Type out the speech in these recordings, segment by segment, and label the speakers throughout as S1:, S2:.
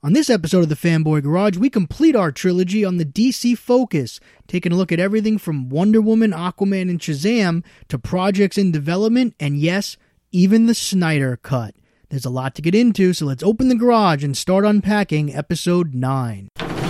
S1: On this episode of the Fanboy Garage, we complete our trilogy on the DC Focus, taking a look at everything from Wonder Woman, Aquaman, and Shazam to projects in development, and yes, even the Snyder Cut. There's a lot to get into, so let's open the garage and start unpacking Episode 9.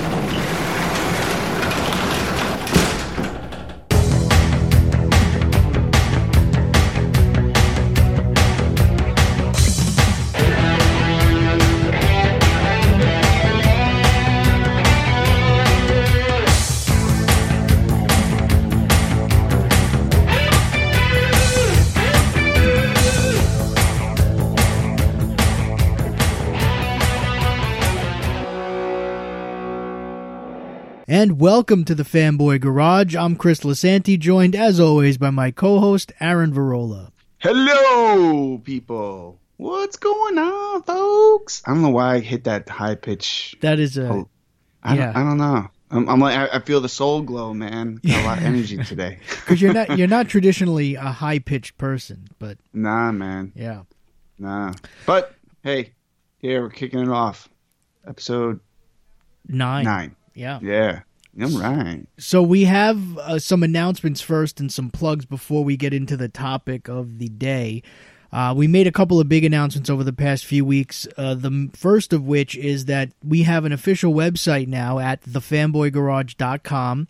S1: And welcome to the Fanboy Garage. I'm Chris Lasanti, joined as always by my co-host Aaron Varola.
S2: Hello, people. What's going on, folks? I don't know why I hit that high pitch.
S1: That is a...
S2: I don't know. I'm like, I feel the soul glow, man. Got a lot of energy today.
S1: Because you're not traditionally a high pitched person, but
S2: nah, man.
S1: Yeah,
S2: nah. But hey, here we're kicking it off. Episode 9. Yeah. I'm right.
S1: So we have some announcements first and some plugs before we get into the topic of the day. We made a couple of big announcements over the past few weeks. The first of which is that we have an official website now at thefanboygarage.com.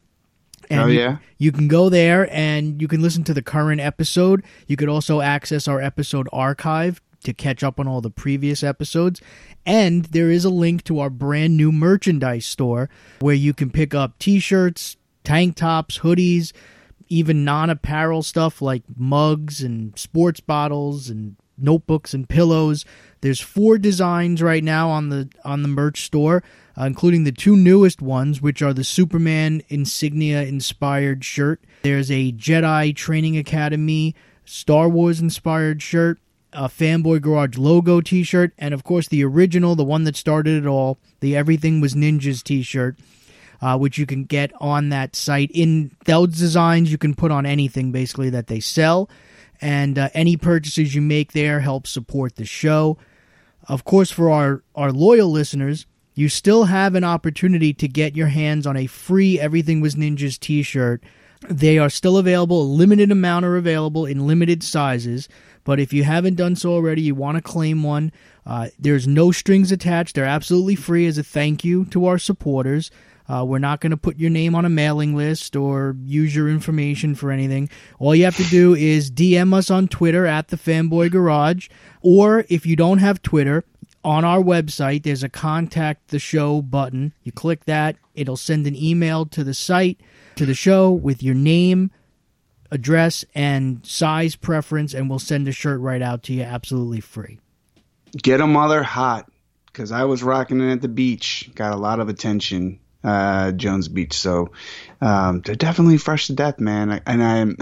S1: And you can go there and you can listen to the current episode. You could also access our episode archive to catch up on all the previous episodes. And there is a link to our brand new merchandise store where you can pick up t-shirts, tank tops, hoodies, even non-apparel stuff like mugs and sports bottles and notebooks and pillows. There's 4 designs right now on the merch store, including the 2 newest ones, which are the Superman insignia-inspired shirt. There's a Jedi Training Academy Star Wars-inspired shirt, a Fanboy Garage logo t-shirt, and of course the original, the one that started it all, the Everything Was Ninjas t-shirt, which you can get on that site. In those designs, you can put on anything basically that they sell, and any purchases you make there help support the show. Of course, for our loyal listeners, you still have an opportunity to get your hands on a free Everything Was Ninjas t-shirt. They are still available. A limited amount are available in limited sizes. But if you haven't done so already, you want to claim one, there's no strings attached. They're absolutely free as a thank you to our supporters. We're not going to put your name on a mailing list or use your information for anything. All you have to do is DM us on Twitter at the Fanboy Garage. Or if you don't have Twitter, on our website, there's a Contact the Show button. You click that. It'll send an email to the site, to the show, with your name, address, and size preference, and we'll send a shirt right out to you absolutely free.
S2: Get them while they're hot, because I was rocking it at the beach. Got a lot of attention, Jones Beach. So they're definitely fresh to death, man. I'm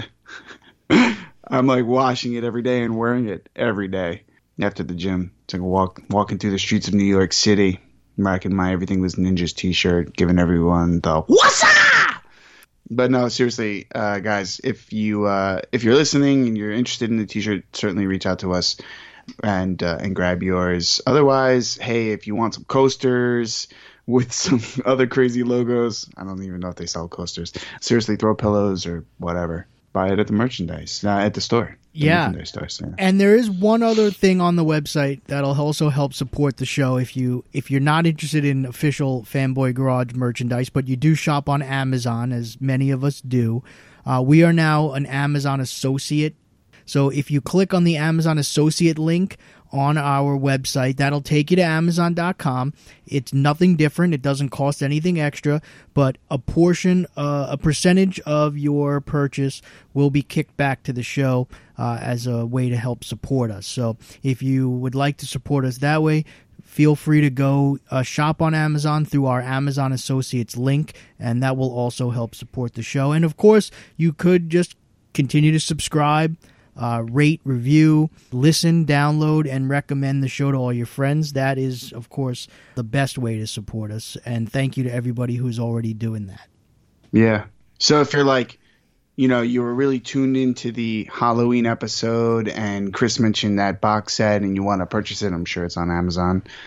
S2: like washing it every day and wearing it every day after the gym. It's like walking through the streets of New York City, rocking my Everything Was Ninjas t-shirt, giving everyone the "What's up?" But no, seriously, guys, if you're listening and you're interested in the t-shirt, certainly reach out to us and grab yours. Otherwise, hey, if you want some coasters with some other crazy logos, I don't even know if they sell coasters. Seriously, throw pillows or whatever. Buy it at the merchandise, at the store. Merchandise store, so.
S1: And there is one other thing on the website that'll also help support the show if you're not interested in official Fanboy Garage merchandise, but you do shop on Amazon, as many of us do. We are now an Amazon associate. So if you click on the Amazon associate link on our website, that'll take you to Amazon.com. It's nothing different. It doesn't cost anything extra, but a percentage of your purchase will be kicked back to the show as a way to help support us. So if you would like to support us that way, feel free to go shop on Amazon through our Amazon Associates link, and that will also help support the show. And of course, you could just continue to subscribe, rate, review, listen, download, and recommend the show to all your friends. That is, of course, the best way to support us. And thank you to everybody who's already doing that.
S2: Yeah. So if you're like, you were really tuned into the Halloween episode and Chris mentioned that box set and you want to purchase it, I'm sure it's on Amazon.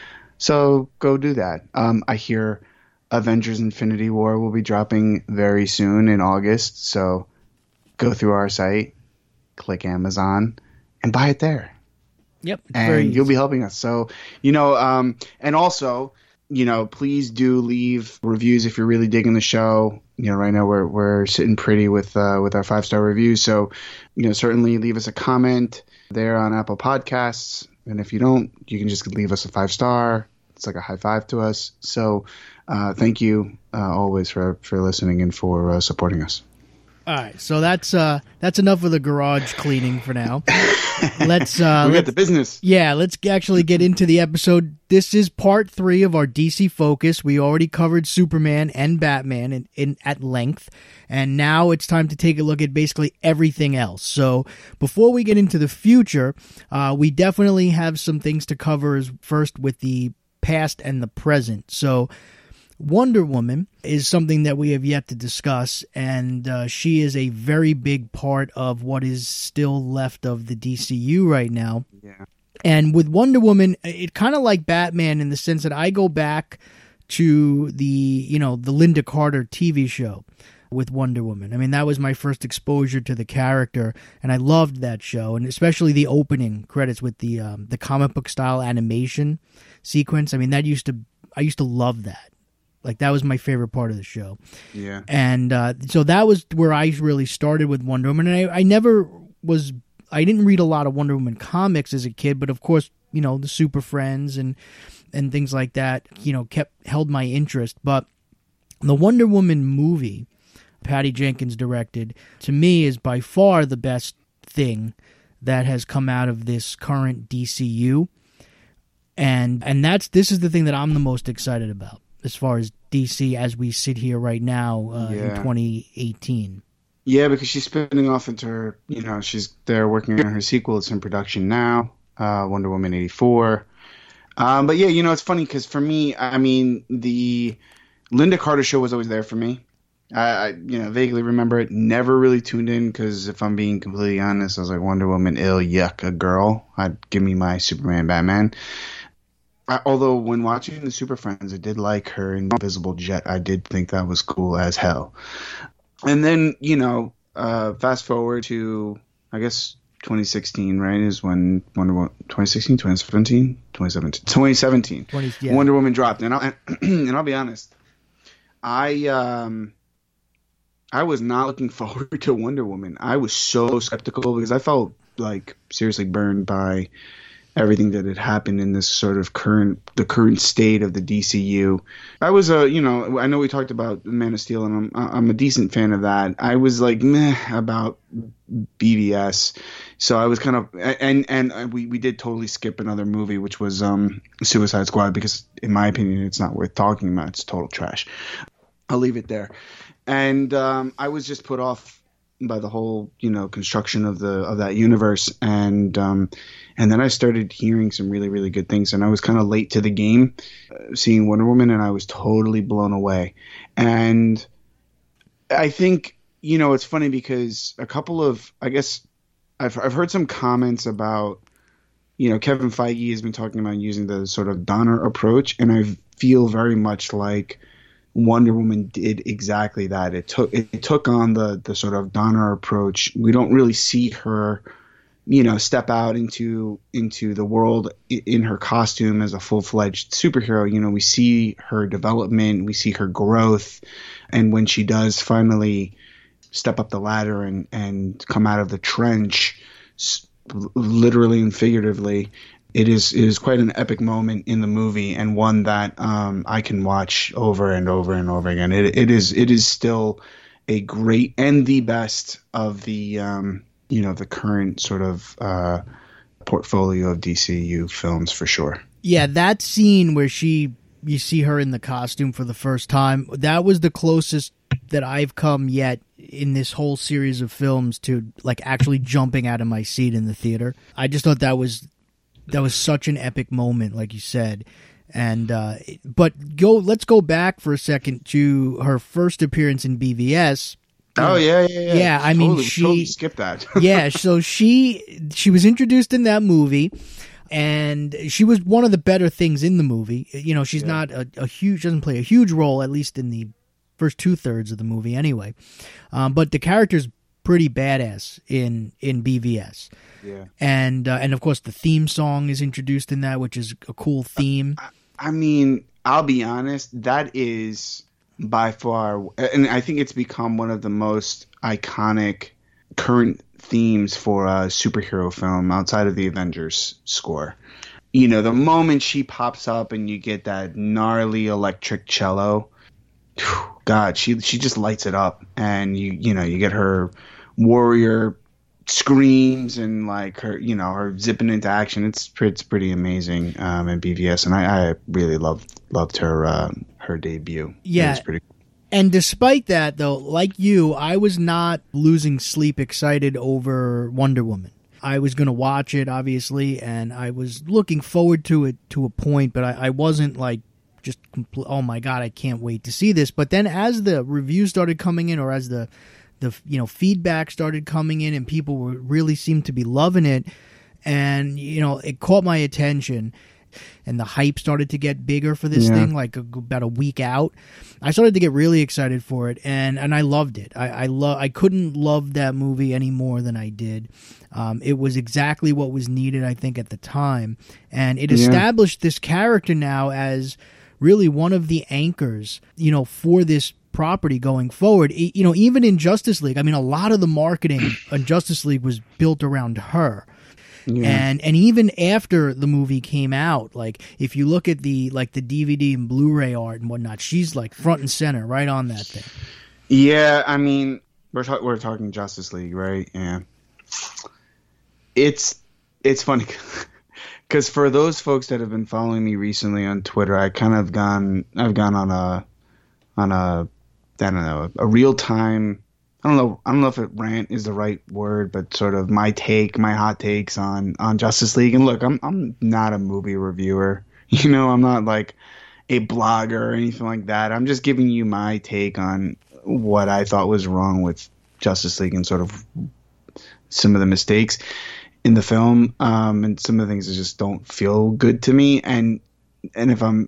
S2: So go do that. I hear Avengers Infinity War will be dropping very soon in August. So go through our site, click Amazon, and buy it there.
S1: Yep.
S2: And you'll be helping us. So, and also, please do leave reviews if you're really digging the show. Right now we're sitting pretty with our 5-star reviews. So, certainly leave us a comment there on Apple Podcasts. And if you don't, you can just leave us a 5-star. It's like a high five to us. So, thank you always for listening and for supporting us.
S1: All right, so that's enough of the garage cleaning for now. Let's
S2: we got the business.
S1: Yeah, let's actually get into the episode. This is part 3 of our DC focus. We already covered Superman and Batman in at length, and now it's time to take a look at basically everything else. So before we get into the future, we definitely have some things to cover first with the past and the present. So Wonder Woman is something that we have yet to discuss, and she is a very big part of what is still left of the DCU right now.
S2: Yeah.
S1: And with Wonder Woman, it kind of like Batman in the sense that I go back to the Linda Carter TV show with Wonder Woman. I mean, that was my first exposure to the character, and I loved that show, and especially the opening credits with the comic book style animation sequence. I mean, I used to love that. Like, that was my favorite part of the show.
S2: Yeah.
S1: And so that was where I really started with Wonder Woman. And I didn't read a lot of Wonder Woman comics as a kid, but of course, the Super Friends and things like that, held my interest. But the Wonder Woman movie, Patty Jenkins directed, to me is by far the best thing that has come out of this current DCU. And this is the thing that I'm the most excited about, as far as DC as we sit here right now in 2018.
S2: Yeah, because she's spinning off into her, she's there working on her sequel. It's in production now, Wonder Woman 84. But yeah, it's funny because for me, I mean, the Linda Carter show was always there for me. I vaguely remember it. Never really tuned in because if I'm being completely honest, I was like, Wonder Woman, yuck, a girl. Give me my Superman, Batman. Although when watching the Super Friends, I did like her in Invisible Jet. I did think that was cool as hell. And then, fast forward to, I guess, 2016, right, is when Wonder Woman, 2016, 2017? 2017.
S1: Yeah.
S2: Wonder Woman dropped. And I'll be honest, I was not looking forward to Wonder Woman. I was so skeptical because I felt, like, seriously burned by everything that had happened in this sort of the current state of the DCU. I was I know we talked about Man of Steel, and I'm a decent fan of that. I was like meh about BVS, so I was kind of and we did totally skip another movie, which was Suicide Squad, because in my opinion it's not worth talking about. It's total trash. I'll leave it there. And I was just put off by the whole, construction of that universe, and then I started hearing some really, really good things, and I was kind of late to the game, seeing Wonder Woman, and I was totally blown away. And I think, it's funny because a couple of, I guess, I've heard some comments about, Kevin Feige has been talking about using the sort of Donner approach, and I feel very much like Wonder Woman did exactly that. It took on the sort of Donner approach. We don't really see her, step out into the world in her costume as a full-fledged superhero. We see her development, we see her growth, and when she does finally step up the ladder and come out of the trench, literally and figuratively, it is quite an epic moment in the movie, and one that I can watch over and over and over again. It is still a great and the best of the the current sort of portfolio of DCU films for sure.
S1: Yeah, that scene where you see her in the costume for the first time, that was the closest that I've come yet in this whole series of films to like actually jumping out of my seat in the theater. I just thought that was such an epic moment, like you said. And but let's go back for a second to her first appearance in BVS.
S2: Oh yeah.
S1: Yeah, I mean, she
S2: totally skipped that.
S1: Yeah, so she was introduced in that movie. And she was one of the better things in the movie. You know, she's not a huge, doesn't play a huge role, at least in the first 2/3 of the movie anyway. But the character's pretty badass in BVS.
S2: Yeah.
S1: And of course the theme song is introduced in that, which is a cool theme.
S2: I mean, I'll be honest, that is by far, and I think it's become one of the most iconic current themes for a superhero film outside of the Avengers score. You know, the moment she pops up and you get that gnarly electric cello, God, she just lights it up, and you get her warrior screams and like her zipping into action. It's pretty amazing in BVS, and I really loved her debut.
S1: Yeah,
S2: it was pretty cool.
S1: And despite that, though, like you, I was not losing sleep excited over Wonder Woman. I was going to watch it, obviously, and I was looking forward to it to a point, but I wasn't like just, oh my God, I can't wait to see this. But then as the reviews started coming in, or as the feedback started coming in, and people really seemed to be loving it, and it caught my attention, and the hype started to get bigger for this thing, like about a week out. I started to get really excited for it, and I loved it. I couldn't love that movie any more than I did. It was exactly what was needed, I think, at the time, and it established this character now as really one of the anchors, for this property going forward. Even in Justice League, I mean, a lot of the marketing on Justice League was built around her. Yeah. And even after the movie came out, like if you look at the DVD and Blu-ray art and whatnot, she's like front and center, right on that thing.
S2: Yeah, I mean, we're talking Justice League, right? Yeah, it's funny because for those folks that have been following me recently on Twitter, I've gone on a I don't know, a real time. I don't know if rant is the right word, but sort of my hot takes on Justice League. And look, I'm not a movie reviewer. I'm not like a blogger or anything like that. I'm just giving you my take on what I thought was wrong with Justice League and sort of some of the mistakes in the film, and some of the things that just don't feel good to me. And if I'm,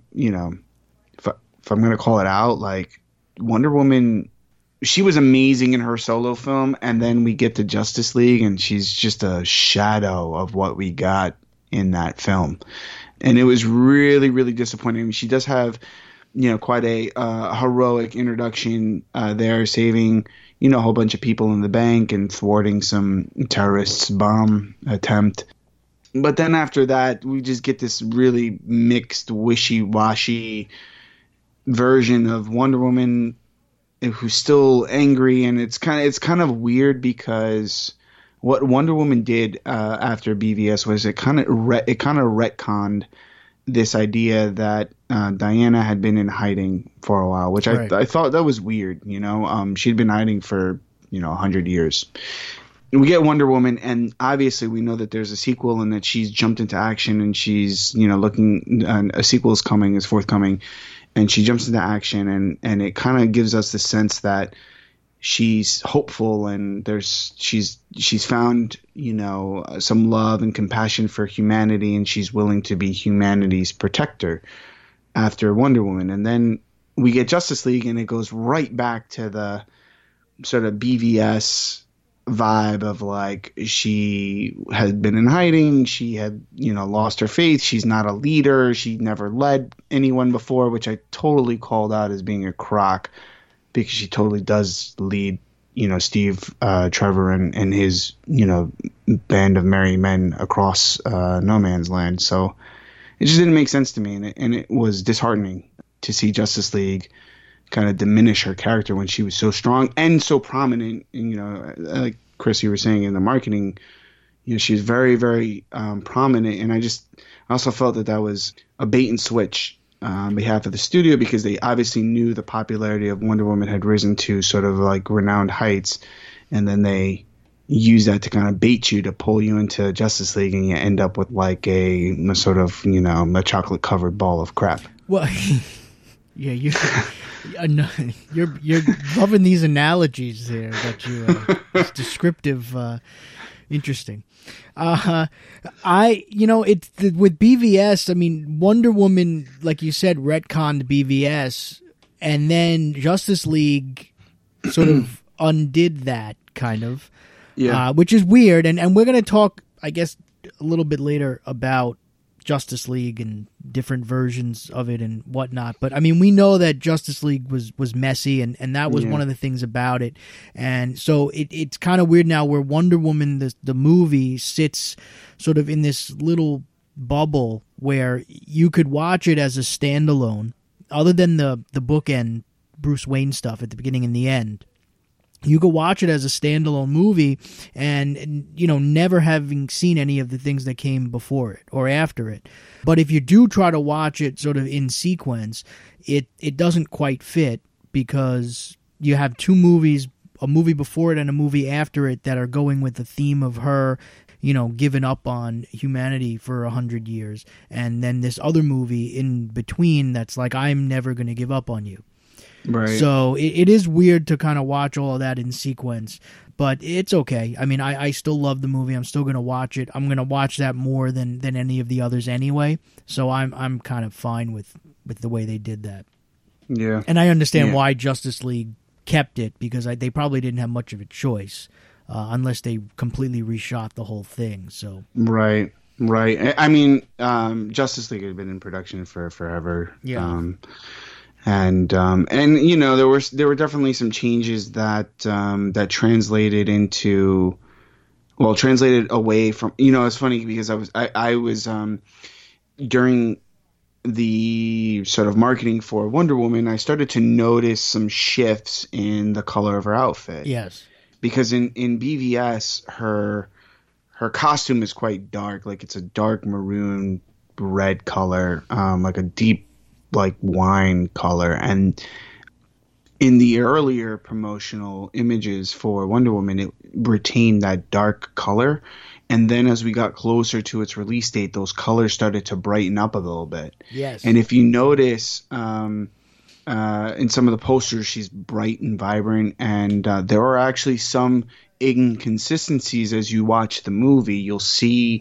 S2: if I'm going to call it out, like Wonder Woman, she was amazing in her solo film, and then we get to Justice League, and she's just a shadow of what we got in that film. And it was really, really disappointing. I mean, she does have, quite a heroic introduction there, saving, a whole bunch of people in the bank and thwarting some terrorists' bomb attempt. But then after that, we just get this really mixed, wishy-washy version of Wonder Woman who's still angry, and it's kind of weird because what Wonder Woman did after BVS was it kind of retconned this idea that Diana had been in hiding for a while, which right. I thought that was weird. She'd been hiding for 100 years. We get Wonder Woman, and obviously we know that there's a sequel and that she's jumped into action, and she's looking. A sequel is forthcoming. And she jumps into action, and it kind of gives us the sense that she's hopeful, and she's found some love and compassion for humanity, and she's willing to be humanity's protector after Wonder Woman. And then we get Justice League, and it goes right back to the sort of BVS vibe of like she had been in hiding, she had lost her faith, she's not a leader, she never led anyone before, which I totally called out as being a crock, because she totally does lead Steve Trevor and his band of merry men across no man's land. So it just didn't make sense to me, and it was disheartening to see Justice League kind of diminish her character when she was so strong and so prominent. And, like Chris, you were saying in the marketing, she's very, very prominent. And I also felt that was a bait and switch on behalf of the studio, because they obviously knew the popularity of Wonder Woman had risen to sort of like renowned heights. And then they use that to kind of bait you to pull you into Justice League, and you end up with like a sort of, a chocolate covered ball of crap.
S1: Well, yeah, you're loving these analogies there that you this descriptive Interesting. It's with BVS. I mean, Wonder Woman, like you said, retconned BVS, and then Justice League sort of undid that kind of, which is weird. And we're gonna talk, I guess, a little bit later about Justice League and different versions of it and whatnot. But I mean, we know that Justice League was messy, and that was one of the things about it. And so it's kind of weird now where Wonder Woman, the movie, sits sort of in this little bubble where you could watch it as a standalone, other than the bookend Bruce Wayne stuff at the beginning and the end. You could watch it as a standalone movie and never having seen any of the things that came before it or after it. But if you do try to watch it sort of in sequence, it doesn't quite fit, because you have two movies, a movie before it and a movie after it, that are going with the theme of her, giving up on humanity for 100 years. And then this other movie in between that's like, I'm never going to give up on you.
S2: Right.
S1: So it is weird to kind of watch all of that in sequence, but it's okay. I mean, I still love the movie. I'm still going to watch it. I'm going to watch that more than any of the others anyway. So I'm kind of fine with the way they did that.
S2: Yeah.
S1: And I understand why Justice League kept it, because they probably didn't have much of a choice unless they completely reshot the whole thing. So
S2: Right. I mean, Justice League had been in production for forever.
S1: Yeah.
S2: And there were definitely some changes that translated away from, it's funny because I was during the sort of marketing for Wonder Woman, I started to notice some shifts in the color of her outfit.
S1: Yes.
S2: Because in BVS, her costume is quite dark, like it's a dark maroon red color, like a deep like wine color. And in the earlier promotional images for Wonder Woman, it retained that dark color, and then as we got closer to its release date, those colors started to brighten up a little bit.
S1: Yes.
S2: And if you notice in some of the posters, she's bright and vibrant, and there are actually some inconsistencies as you watch the movie. You'll see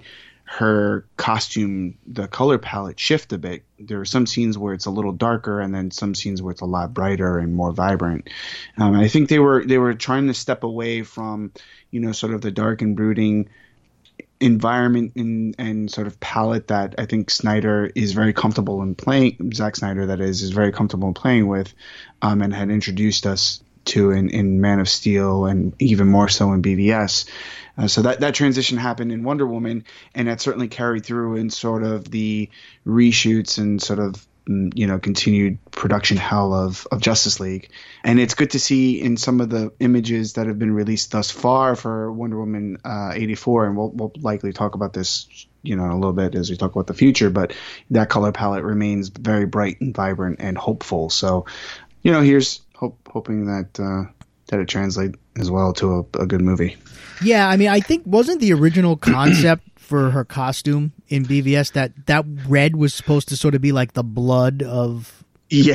S2: her costume, the color palette, shift a bit. There are some scenes where it's a little darker, and then some scenes where it's a lot brighter and more vibrant. I think they were trying to step away from, sort of the dark and brooding environment and sort of palette that I think Snyder is very comfortable in playing. Zack Snyder, that is very comfortable in playing with, and had introduced us to in Man of Steel, and even more so in BVS. So that transition happened in Wonder Woman, and that certainly carried through in sort of the reshoots and sort of continued production hell of Justice League. And it's good to see in some of the images that have been released thus far for Wonder Woman 84, and we'll likely talk about this a little bit as we talk about the future, but that color palette remains very bright and vibrant and hopeful. So here's hoping that it translates as well to a good movie.
S1: Yeah, I mean, I think wasn't the original concept for her costume in BVS that red was supposed to sort of be like the blood of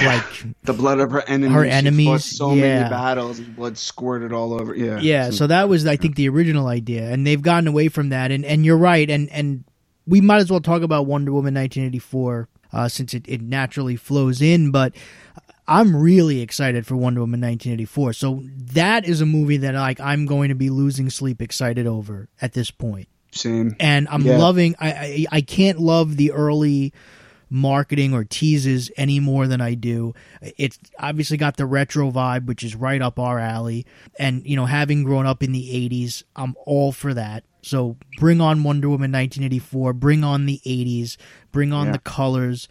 S2: the blood of her enemies.
S1: Her enemies,
S2: she fought so many battles, and blood squirted all over. Yeah.
S1: So that was, I think, the original idea, and they've gotten away from that. And you're right, and we might as well talk about Wonder Woman 1984 since it naturally flows in, but I'm really excited for Wonder Woman 1984. So that is a movie that I'm going to be losing sleep excited over at this point.
S2: Same.
S1: And I'm loving. I can't love the early marketing or teases any more than I do. It's obviously got the retro vibe, which is right up our alley. And having grown up in the 80s, I'm all for that. So bring on Wonder Woman 1984. Bring on the 80s. Bring on the colors.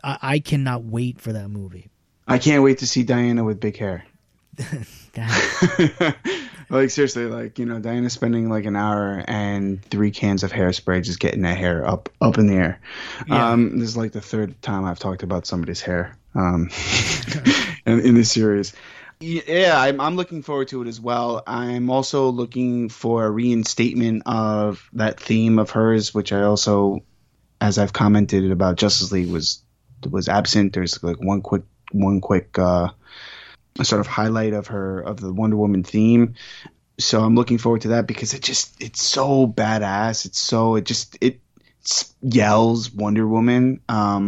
S1: I cannot wait for that movie.
S2: I can't wait to see Diana with big hair. Like, seriously, Diana spending like an hour and 3 cans of hairspray just getting that hair up in the air. Yeah. This is like the third time I've talked about somebody's hair in this series. Yeah, I'm looking forward to it as well. I'm also looking for a reinstatement of that theme of hers, which I also, as I've commented about Justice League, was absent. There's like one quick sort of highlight of the Wonder Woman theme. So I'm looking forward to that because it's so badass. It yells Wonder Woman.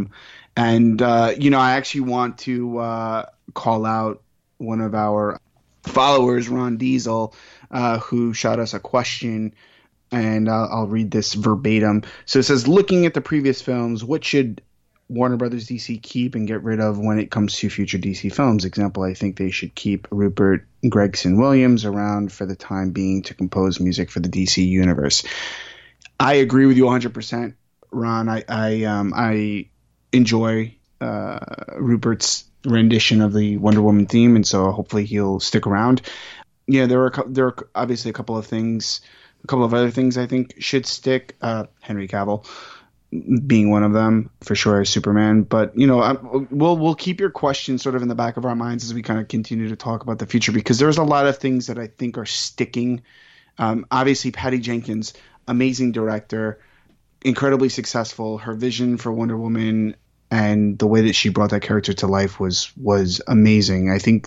S2: I actually want to call out one of our followers, Ron Diesel, who shot us a question, and I'll read this verbatim. So it says, looking at the previous films, what should Warner Brothers DC keep and get rid of when it comes to future DC films? Example, I think they should keep Rupert Gregson Williams around for the time being to compose music for the DC universe. I agree with you 100%, Ron. I enjoy Rupert's rendition of the Wonder Woman theme, and so hopefully he'll stick around. Yeah, there are obviously a couple of other things I think should stick. Henry Cavill being one of them for sure as Superman. But we'll keep your questions sort of in the back of our minds as we kind of continue to talk about the future, because there's a lot of things that I think are sticking. Obviously, Patty Jenkins, amazing director, incredibly successful. Her vision for Wonder Woman and the way that she brought that character to life was amazing. I think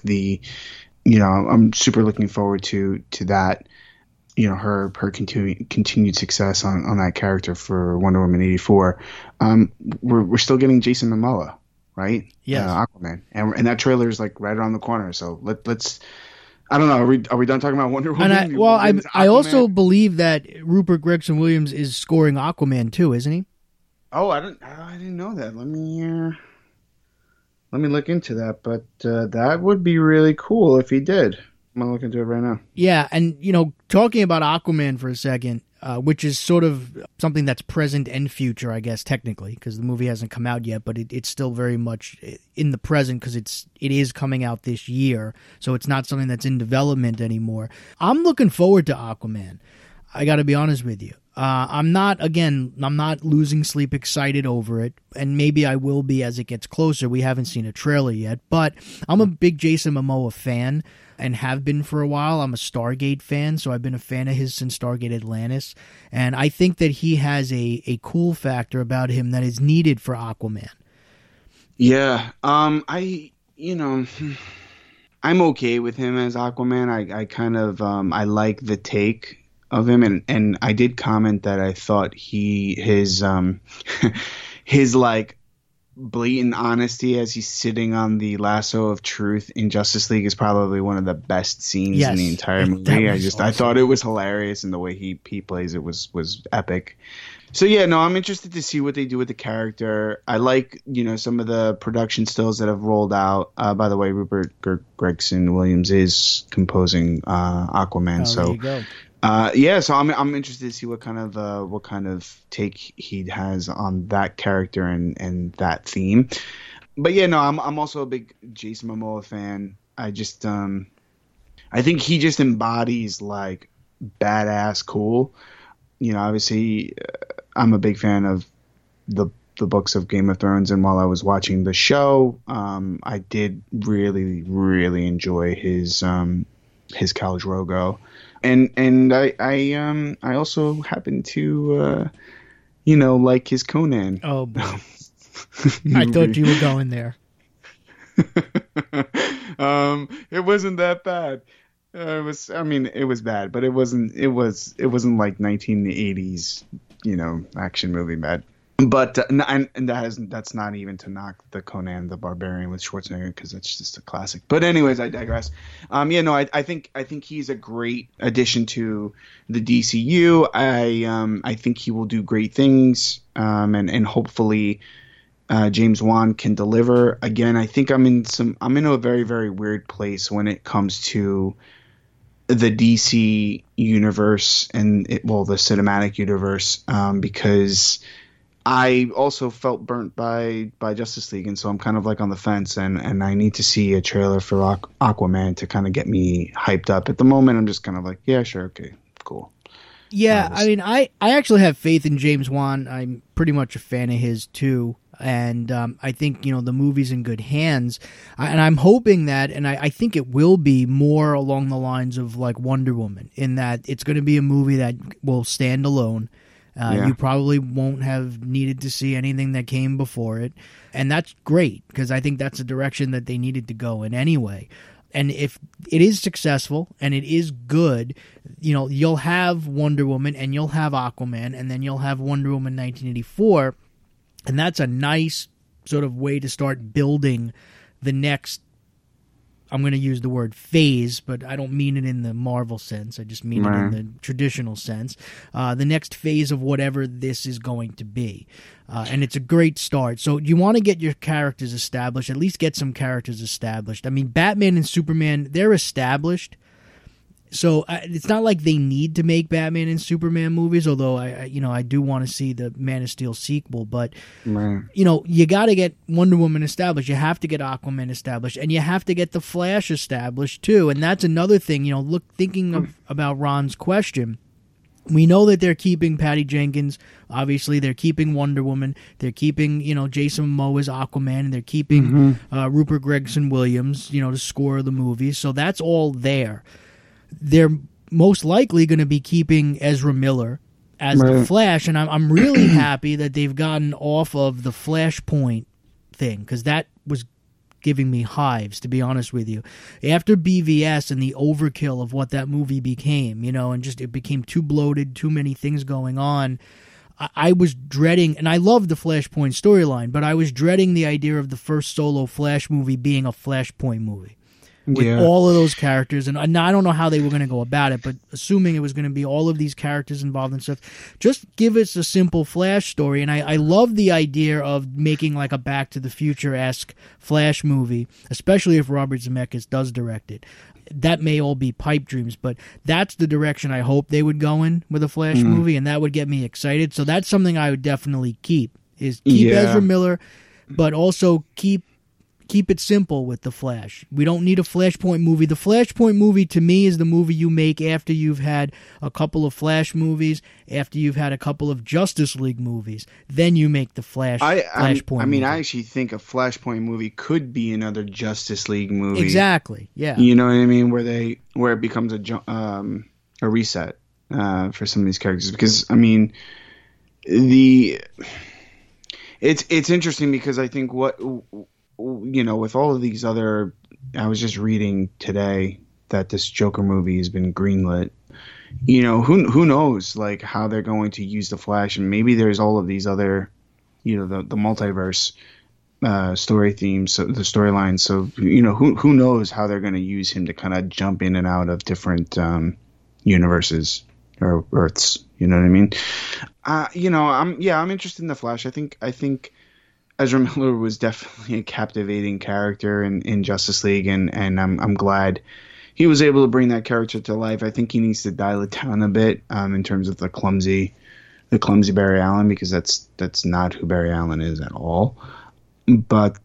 S2: I'm super looking forward to that. Her continued success on that character for Wonder Woman 84. We're still getting Jason Momoa, right?
S1: Yeah,
S2: Aquaman, and that trailer is like right around the corner. So let's. I don't know. Are we done talking about Wonder Woman?
S1: I also believe that Rupert Gregson Williams is scoring Aquaman too, isn't he?
S2: Oh, I didn't know that. Let me look into that. But that would be really cool if he did. I'm gonna look into it right now.
S1: Yeah, and talking about Aquaman for a second, which is sort of something that's present and future, I guess technically, because the movie hasn't come out yet, but it's still very much in the present because it is coming out this year, so it's not something that's in development anymore. I'm looking forward to Aquaman. I got to be honest with you. I'm not losing sleep excited over it, and maybe I will be as it gets closer. We haven't seen a trailer yet, but I'm a big Jason Momoa fan and have been for a while. I'm a Stargate fan, so I've been a fan of his since Stargate Atlantis, and I think that he has a cool factor about him that is needed for Aquaman.
S2: Yeah, I'm okay with him as Aquaman. I kind of I like the take of him, and I did comment that I thought his like blatant honesty as he's sitting on the lasso of truth in Justice League is probably one of the best scenes in the entire movie. I thought it was hilarious, and the way he plays it was epic. So yeah, no, I'm interested to see what they do with the character. I like some of the production stills that have rolled out. By the way, Rupert Gregson Williams is composing Aquaman.
S1: Oh,
S2: so
S1: there you go.
S2: So I'm interested to see what kind of take he has on that character and that theme. But yeah, no, I'm also a big Jason Momoa fan. I just I think he just embodies like badass cool. Obviously, I'm a big fan of the books of Game of Thrones, and while I was watching the show, I did really, really enjoy his Khal Drogo. And I also happen to like his Conan.
S1: Oh boy. I thought you were going there.
S2: It wasn't that bad. It was bad, but it wasn't like 1980s, action movie bad. But and that's not even to knock the Conan the Barbarian with Schwarzenegger, because that's just a classic. But anyways, I digress. I think he's a great addition to the DCU. I think he will do great things, and hopefully James Wan can deliver. Again, I think I'm in a very, very weird place when it comes to the DC universe and the cinematic universe, because I also felt burnt by Justice League, and so I'm kind of like on the fence, and I need to see a trailer for Aquaman to kind of get me hyped up. At the moment, I'm just kind of like, yeah, sure, okay, cool.
S1: Yeah, I actually have faith in James Wan. I'm pretty much a fan of his too, and I think the movie's in good hands, and I'm hoping that, and I think it will be more along the lines of like Wonder Woman, in that it's going to be a movie that will stand alone. You probably won't have needed to see anything that came before it, and that's great, because I think that's the direction that they needed to go in anyway. And if it is successful and it is good, you'll have Wonder Woman and you'll have Aquaman, and then you'll have Wonder Woman 1984, and that's a nice sort of way to start building the next, I'm going to use the word phase, but I don't mean it in the Marvel sense. I just mean it in the traditional sense. The next phase of whatever this is going to be. And it's a great start. So you want to get your characters established, at least get some characters established. I mean, Batman and Superman, they're established. So it's not like they need to make Batman and Superman movies, although I do want to see the Man of Steel sequel. But you got to get Wonder Woman established. You have to get Aquaman established, and you have to get the Flash established too. And that's another thing. Thinking about Ron's question. We know that they're keeping Patty Jenkins. Obviously, they're keeping Wonder Woman. They're keeping, Jason Momoa as Aquaman, and they're keeping Rupert Gregson Williams, to score the movies. So that's all there. They're most likely going to be keeping Ezra Miller as the Flash, and I'm really happy that they've gotten off of the Flashpoint thing, because that was giving me hives, to be honest with you. After BVS and the overkill of what that movie became, and just it became too bloated, too many things going on, I was dreading, and I loved the Flashpoint storyline, but I was dreading the idea of the first solo Flash movie being a Flashpoint movie. With all of those characters, and I don't know how they were going to go about it, but assuming it was going to be all of these characters involved and stuff, just give us a simple Flash story. And I love the idea of making like a Back to the Future-esque Flash movie, especially if Robert Zemeckis does direct it. That may all be pipe dreams, but that's the direction I hope they would go in with a Flash movie, and that would get me excited. So that's something I would definitely keep Ezra Miller, but also keep it simple with the Flash. We don't need a Flashpoint movie. The Flashpoint movie, to me, is the movie you make after you've had a couple of Flash movies, after you've had a couple of Justice League movies. Then you make the Flashpoint movie.
S2: I actually think a Flashpoint movie could be another Justice League movie.
S1: Exactly, yeah.
S2: You know what I mean? Where it becomes a reset for some of these characters. Because, I mean, it's interesting because I think with all of these other, I was just reading today that this Joker movie has been greenlit. Who knows like how they're going to use the Flash, and maybe there's all of these other, the multiverse story themes, so the storylines. So who knows how they're going to use him to kind of jump in and out of different universes or Earths. You know what I mean? I'm interested in the Flash. I think Ezra Miller was definitely a captivating character in Justice League, and I'm glad he was able to bring that character to life. I think he needs to dial it down a bit in terms of the clumsy Barry Allen, because that's not who Barry Allen is at all. But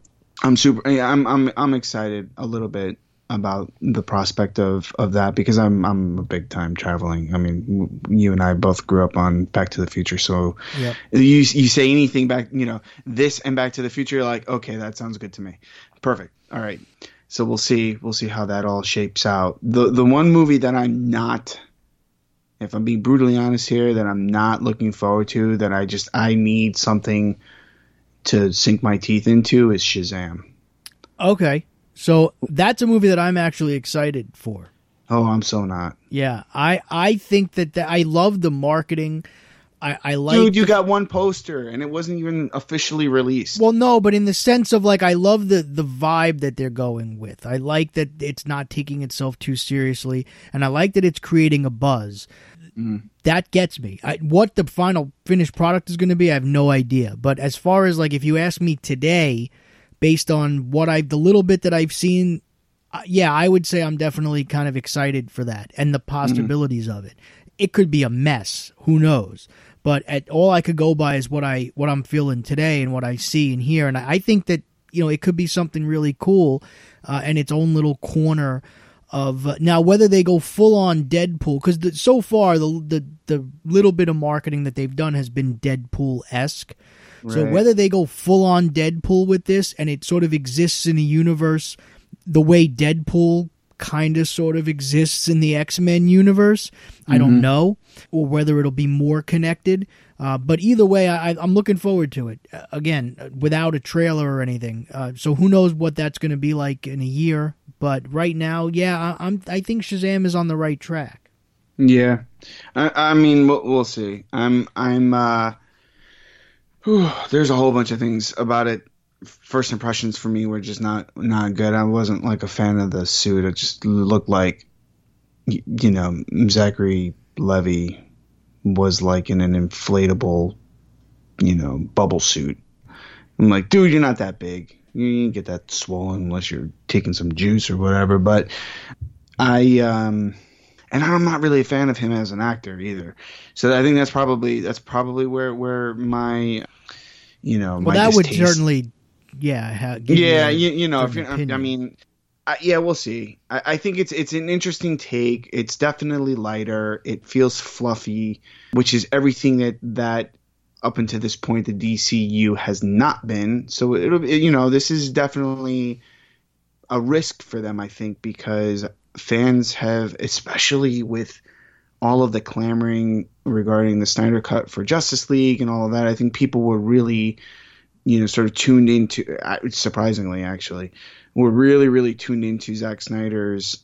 S2: I'm excited a little bit about the prospect of that, because I'm a big time traveling. I mean, you and I both grew up on Back to the Future, so you say anything back, this and Back to the Future, you're like, okay, that sounds good to me. Perfect. All right. So we'll see how that all shapes out. The one movie that I'm not, if I'm being brutally honest here, that I'm not looking forward to, that I need something to sink my teeth into, is Shazam.
S1: Okay. So that's a movie that I'm actually excited for.
S2: Oh, I'm so not.
S1: Yeah, I think that I love the marketing. I like.
S2: Dude, you got one poster and it wasn't even officially released.
S1: Well, no, but in the sense of like, I love the vibe that they're going with. I like that it's not taking itself too seriously, and I like that it's creating a buzz. That gets me. What the final finished product is going to be, I have no idea. But as far as like, if you ask me today, based on the little bit that I've seen, I would say I'm definitely kind of excited for that and the possibilities of it. It could be a mess, who knows? But all I could go by is what I'm feeling today and what I see and hear, and I think that it could be something really cool, and its own little corner of now whether they go full on Deadpool, because so far the little bit of marketing that they've done has been Deadpool-esque. Right. So whether they go full-on Deadpool with this and it sort of exists in a universe the way Deadpool kind of sort of exists in the X-Men universe, I don't know, or whether it'll be more connected. But either way, I'm looking forward to it. Again, without a trailer or anything. So who knows what that's going to be like in a year, But right now, yeah, I think Shazam is on the right track.
S2: Yeah, I mean, we'll see. There's a whole bunch of things about it. First impressions for me were just not good. I wasn't like a fan of the suit. It just looked like, Zachary Levi was like in an inflatable, bubble suit. I'm like, dude, you're not that big. You didn't get that swollen unless you're taking some juice or whatever. But and I'm not really a fan of him as an actor either. So I think that's probably where my,
S1: Well,
S2: my
S1: that would
S2: distaste.
S1: certainly, give
S2: if you're,
S1: opinion.
S2: I mean, we'll see. I think it's an interesting take. It's definitely lighter. It feels fluffy, which is everything that up until this point the DCU has not been. So this is definitely a risk for them, I think, because fans have, especially with all of the clamoring regarding the Snyder Cut for Justice League and all of that, I think people were really, sort of tuned into, surprisingly actually, were really, really tuned into Zack Snyder's,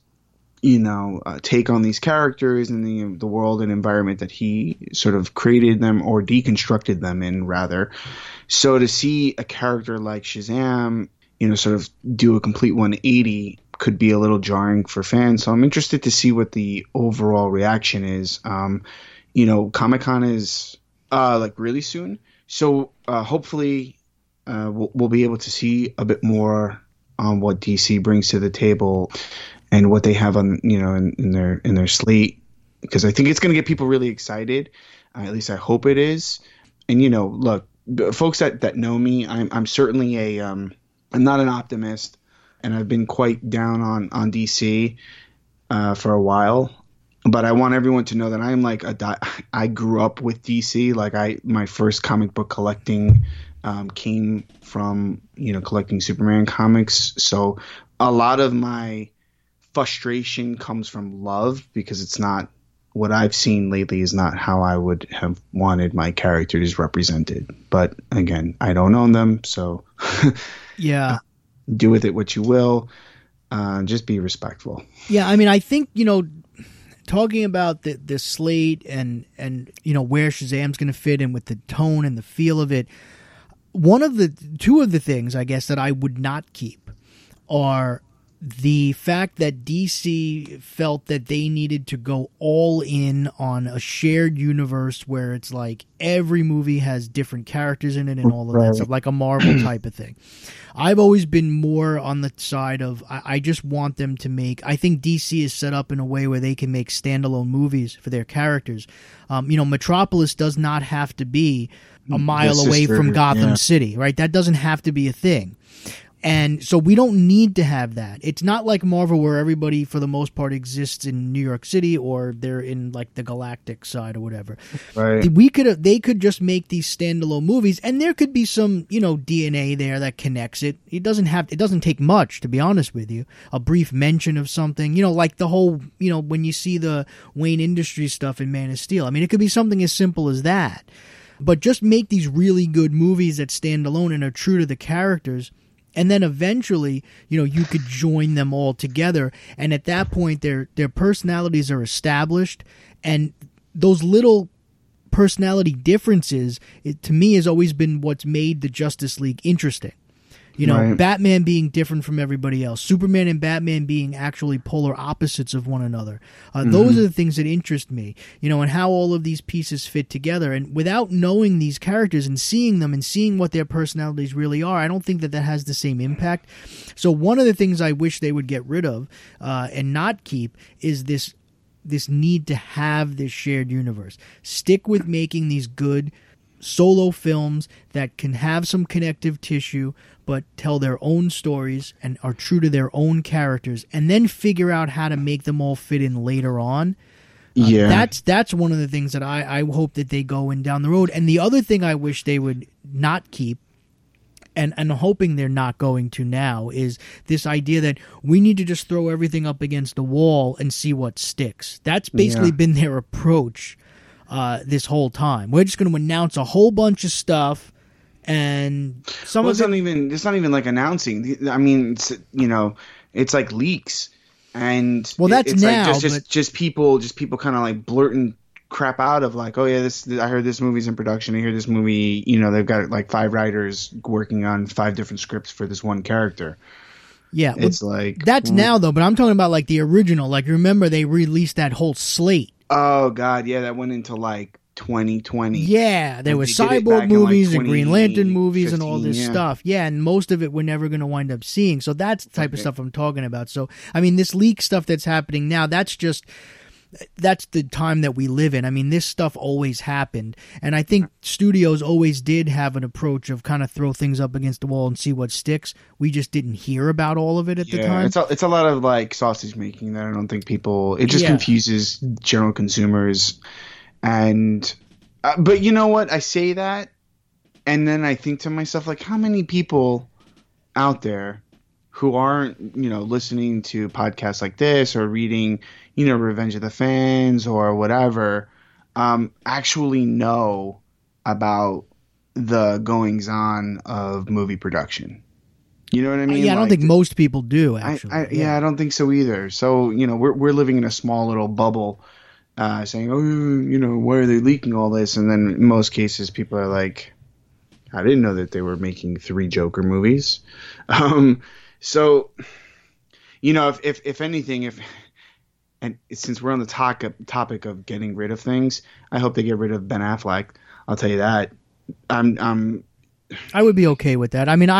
S2: take on these characters and the world and environment that he sort of created them or deconstructed them in, rather. So to see a character like Shazam, sort of do a complete 180 could be a little jarring for fans. So I'm interested to see what the overall reaction is. Comic-Con is like really soon. So hopefully we'll be able to see a bit more on what DC brings to the table and what they have on, in their slate, because I think it's going to get people really excited. At least I hope it is. And, look, folks that know me, I'm certainly I'm not an optimist, and I've been quite down on DC for a while. But I want everyone to know that I'm like I grew up with DC. Like my first comic book collecting came from collecting Superman comics. So a lot of my frustration comes from love, because it's not what I've seen lately is not how I would have wanted my characters represented. But again, I don't own them, so
S1: yeah.
S2: Do with it what you will. Just be respectful.
S1: Yeah, I mean, I think, talking about the slate and where Shazam's going to fit in with the tone and the feel of it, two of the things, I guess, that I would not keep are the fact that DC felt that they needed to go all in on a shared universe where it's like every movie has different characters in it and all of that stuff, like a Marvel type of thing. I've always been more on the side of I just want them to I think DC is set up in a way where they can make standalone movies for their characters. Metropolis does not have to be a mile away from Gotham City, right? That doesn't have to be a thing. And so we don't need to have that. It's not like Marvel where everybody, for the most part, exists in New York City or they're in like the galactic side or whatever.
S2: Right.
S1: They could just make these standalone movies, and there could be some, DNA there that connects it. It doesn't take much, to be honest with you. A brief mention of something, like the whole, when you see the Wayne Industries stuff in Man of Steel. I mean, it could be something as simple as that. But just make these really good movies that stand alone and are true to the characters. And then eventually, you could join them all together. And at that point, their personalities are established. And those little personality differences, to me, has always been what's made the Justice League interesting.
S2: Right.
S1: Batman being different from everybody else. Superman and Batman being actually polar opposites of one another. Those are the things that interest me, and how all of these pieces fit together. And without knowing these characters and seeing them and seeing what their personalities really are, I don't think that has the same impact. So one of the things I wish they would get rid of and not keep is this need to have this shared universe. Stick with making these good solo films that can have some connective tissue but tell their own stories and are true to their own characters, and then figure out how to make them all fit in later on. That's one of the things that I hope that they go in down the road. And the other thing I wish they would not keep, and I'm hoping they're not going to now, is this idea that we need to just throw everything up against a wall and see what sticks. That's basically been their approach this whole time. We're just going to announce a whole bunch of stuff, and it's not even
S2: like announcing. I mean, it's like leaks, and
S1: well, that's
S2: it's
S1: now,
S2: like
S1: but
S2: just people kind of like blurting crap out of like, oh yeah, this I heard this movie's in production. I hear this movie, they've got like 5 writers working on 5 different scripts for this one character.
S1: yeah,
S2: It's like
S1: that's now though. But I'm talking about like the original. Like, remember they released that whole slate.
S2: oh god, yeah, that went into like 2020.
S1: Yeah, there
S2: Like,
S1: was
S2: they did it
S1: Cyborg
S2: back in, like,
S1: movies and Green Lantern movies and all
S2: 2015,
S1: this
S2: yeah.
S1: stuff. Yeah, and most of it we're never going to wind up seeing. So that's the type of stuff I'm talking about. So, I mean, this leak stuff that's happening now, that's the time that we live in. I mean, this stuff always happened. And I think studios always did have an approach of kind of throw things up against the wall and see what sticks. We just didn't hear about all of it at the time.
S2: It's a lot of like sausage making that I don't think people. It just
S1: Yeah.
S2: confuses general consumers, and but you know what? I say that, and then I think to myself, like, how many people out there who aren't listening to podcasts like this or reading Revenge of the Fans or whatever actually know about the goings on of movie production. You know what I mean?
S1: Yeah, I don't think most people do, actually.
S2: I don't think so either. So, we're living in a small little bubble saying, oh, why are they leaking all this? And then in most cases, people are like, I didn't know that they were making 3 Joker movies. So, if anything, and since we're on the topic of getting rid of things, I hope they get rid of Ben Affleck. I'll tell you that.
S1: I would be okay with that. I mean,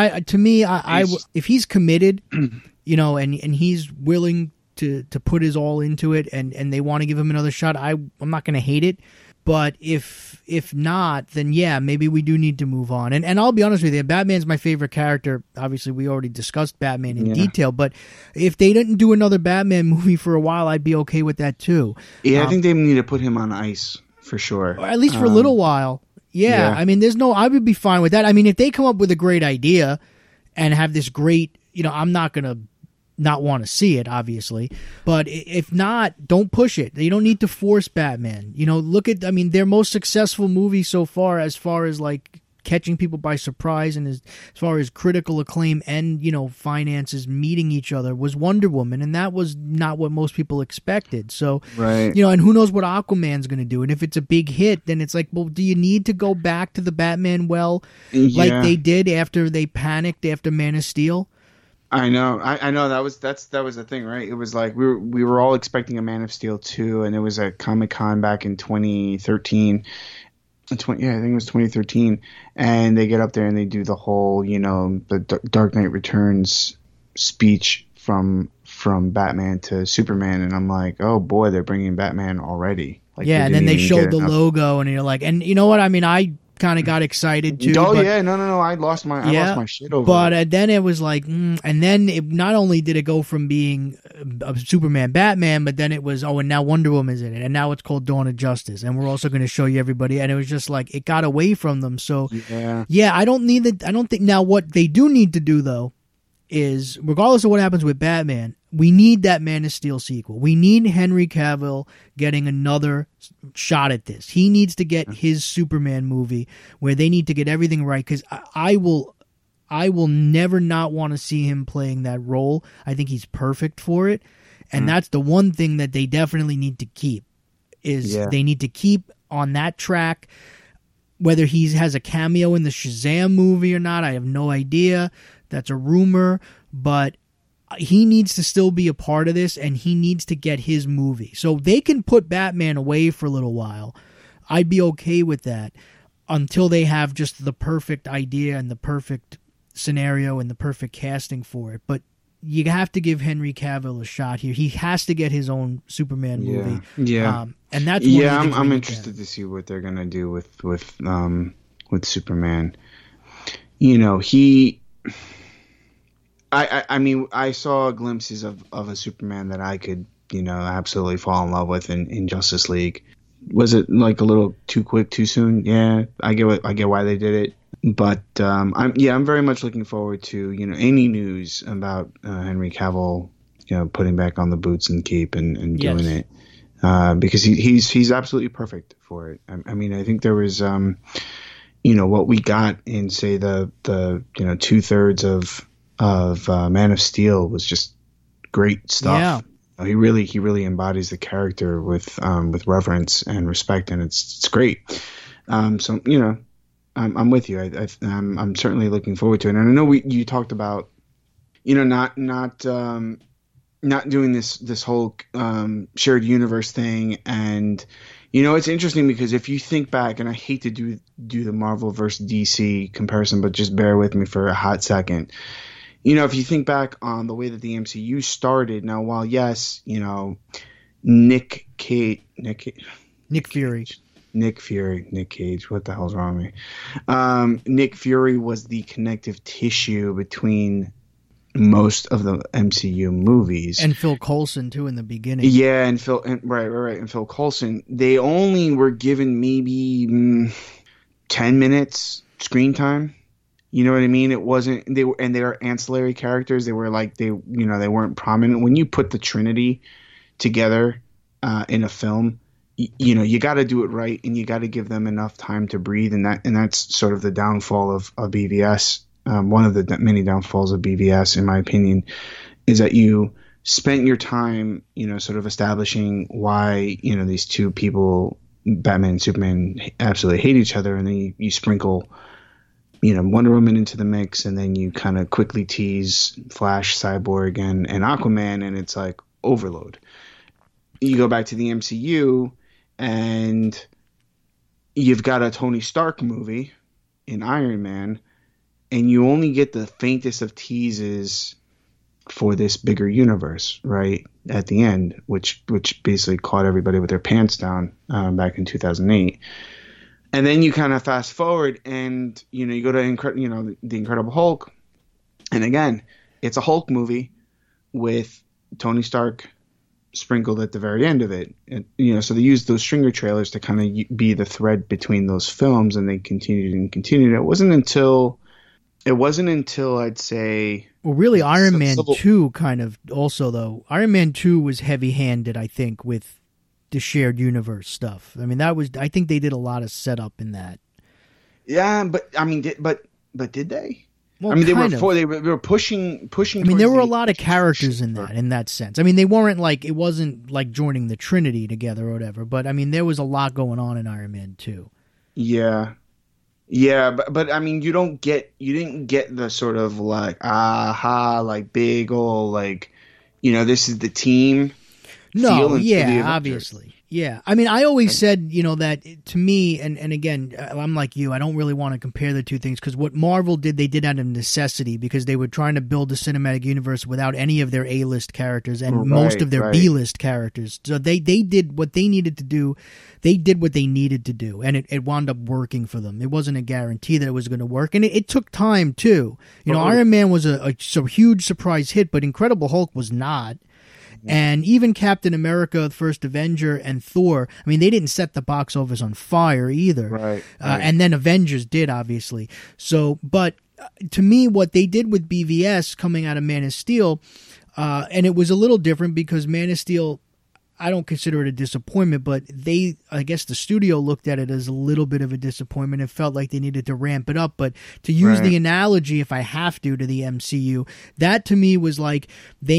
S1: if he's committed, and he's willing to put his all into it, and they want to give him another shot, I'm not going to hate it. But if not, then yeah, maybe we do need to move on. And I'll be honest with you, Batman's my favorite character. Obviously, we already discussed Batman in detail. But if they didn't do another Batman movie for a while, I'd be okay with that too.
S2: Yeah, I think they need to put him on ice for sure,
S1: or at least for a little while. Yeah, I mean, I would be fine with that. I mean, if they come up with a great idea and have this great, I'm not going to not want to see it, obviously. But if not, don't push it. You don't need to force Batman. Look at, their most successful movie so far as like catching people by surprise and as far as critical acclaim and, finances meeting each other was Wonder Woman. And that was not what most people expected. So,
S2: right.
S1: And who knows what Aquaman's going to do. And if it's a big hit, then it's like, well, do you need to go back to the Batman like they did after they panicked after Man of Steel?
S2: I know. I know that was the thing, right? It was like we were all expecting a Man of Steel 2, and it was at Comic-Con back in 2013. I think it was 2013, and they get up there and they do the whole, the Dark Knight Returns speech from Batman to Superman, and I'm like, oh boy, they're bringing Batman already. Like,
S1: yeah, and then they showed the logo, and you're like, and you know what? I mean, I kind of got excited too.
S2: Oh yeah, no, I lost my shit over.
S1: But then it was like, and then it not only did it go from being a Superman, Batman, but then it was and now Wonder Woman's in it, and now it's called Dawn of Justice, and we're also going to show you everybody, and it was just like it got away from them. So yeah, I don't think now what they do need to do though is, regardless of what happens with Batman, we need that Man of Steel sequel. We need Henry Cavill getting another shot at this. He needs to get his Superman movie where they need to get everything right, because I will never not want to see him playing that role. I think he's perfect for it. And that's the one thing that they definitely need to keep is they need to keep on that track. Whether he has a cameo in the Shazam movie or not, I have no idea. That's a rumor, but he needs to still be a part of this, and he needs to get his movie. So they can put Batman away for a little while. I'd be okay with that until they have just the perfect idea and the perfect scenario and the perfect casting for it. But you have to give Henry Cavill a shot here. He has to get his own Superman movie.
S2: Yeah.
S1: And that's
S2: I'm interested to see what they're gonna do with Superman. I mean, I saw glimpses of a Superman that I could, absolutely fall in love with in Justice League. Was it like a little too quick, too soon? Yeah, I get why they did it. But I'm very much looking forward to any news about Henry Cavill, putting back on the boots and cape and doing it, because he's absolutely perfect for it. I mean, I think there was what we got in, say, the 2/3 of Man of Steel was just great stuff.
S1: Yeah.
S2: He really embodies the character with reverence and respect, and it's great. So I'm with you. I'm certainly looking forward to it. And I know you talked about not doing this whole shared universe thing, and it's interesting because if you think back, and I hate to do the Marvel versus DC comparison, but just bear with me for a hot second. If you think back on the way that the MCU started, now while yes, Nick Fury, Nick Cage, what the hell's wrong with me? Nick Fury was the connective tissue between most of the MCU movies,
S1: and Phil Coulson too in the beginning.
S2: Yeah, and Phil Coulson. They only were given maybe 10 minutes screen time. You know what I mean? It wasn't they were ancillary characters. They were like they weren't prominent. When you put the Trinity together in a film, you got to do it right, and you got to give them enough time to breathe. And that's sort of the downfall of BVS. One of the many downfalls of BVS, in my opinion, is that you spent your time, sort of establishing why, these two people, Batman and Superman, absolutely hate each other, and then you sprinkle, Wonder Woman into the mix, and then you kind of quickly tease Flash, Cyborg, and Aquaman, and it's like overload. You go back to the MCU, and you've got a Tony Stark movie in Iron Man, and you only get the faintest of teases for this bigger universe, right, at the end, which basically caught everybody with their pants down back in 2008. And then you kind of fast forward, and you go to the Incredible Hulk, and again, it's a Hulk movie with Tony Stark sprinkled at the very end of it. And, so they used those stringer trailers to kind of be the thread between those films, and they continued. It wasn't until I'd say.
S1: Well, really, Iron Man 2 kind of also, though. Iron Man 2 was heavy-handed, I think, with the shared universe stuff. I mean, I think they did a lot of setup in that.
S2: Yeah, but I mean, but did they?
S1: Well,
S2: I mean, they were pushing.
S1: I mean, there were a lot of characters in that sense. I mean, it wasn't like joining the Trinity together or whatever. But I mean, there was a lot going on in Iron Man 2.
S2: Yeah, but I mean, you didn't get the sort of like like big old like, this is the team.
S1: No, yeah, obviously. Yeah. I mean, I always said, that to me, and again, I'm like you, I don't really want to compare the two things, because what Marvel did, they did out of necessity, because they were trying to build a cinematic universe without any of their A-list characters and most of their B-list characters. So they did what they needed to do. They did what they needed to do, and it wound up working for them. It wasn't a guarantee that it was going to work, and it took time, too. Iron Man was a huge surprise hit, but Incredible Hulk was not. And even Captain America, the First Avenger, and Thor, I mean, they didn't set the box office on fire either.
S2: Right.
S1: And then Avengers did, obviously. So, but to me, what they did with BVS coming out of Man of Steel, and it was a little different because Man of Steel, I don't consider it a disappointment, but I guess the studio looked at it as a little bit of a disappointment. It felt like they needed to ramp it up. But to use the analogy, if I have to the MCU, that to me was like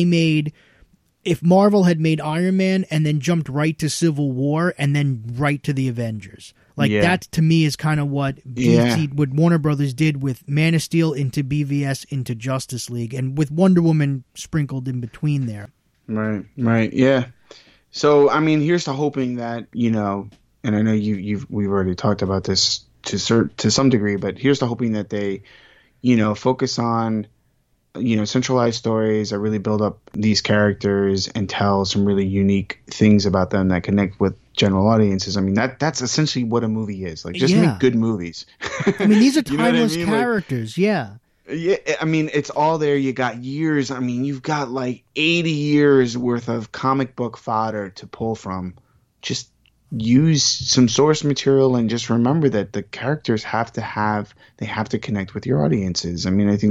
S1: if Marvel had made Iron Man and then jumped right to Civil War and then right to the Avengers. That to me is kind of what what Warner Brothers did with Man of Steel into BVS into Justice League, and with Wonder Woman sprinkled in between there.
S2: Right, yeah. So, I mean, here's to hoping that, and I know we've already talked about this to some degree, but here's to hoping that they, focus on centralized stories that really build up these characters and tell some really unique things about them that connect with general audiences. I mean, that's essentially what a movie is. Like, just make good movies.
S1: I mean, these are timeless characters. Yeah,
S2: I mean, it's all there. You got years. I mean, you've got like 80 years worth of comic book fodder to pull from. Just use some source material and just remember that the characters have to connect with your audiences. I mean, I think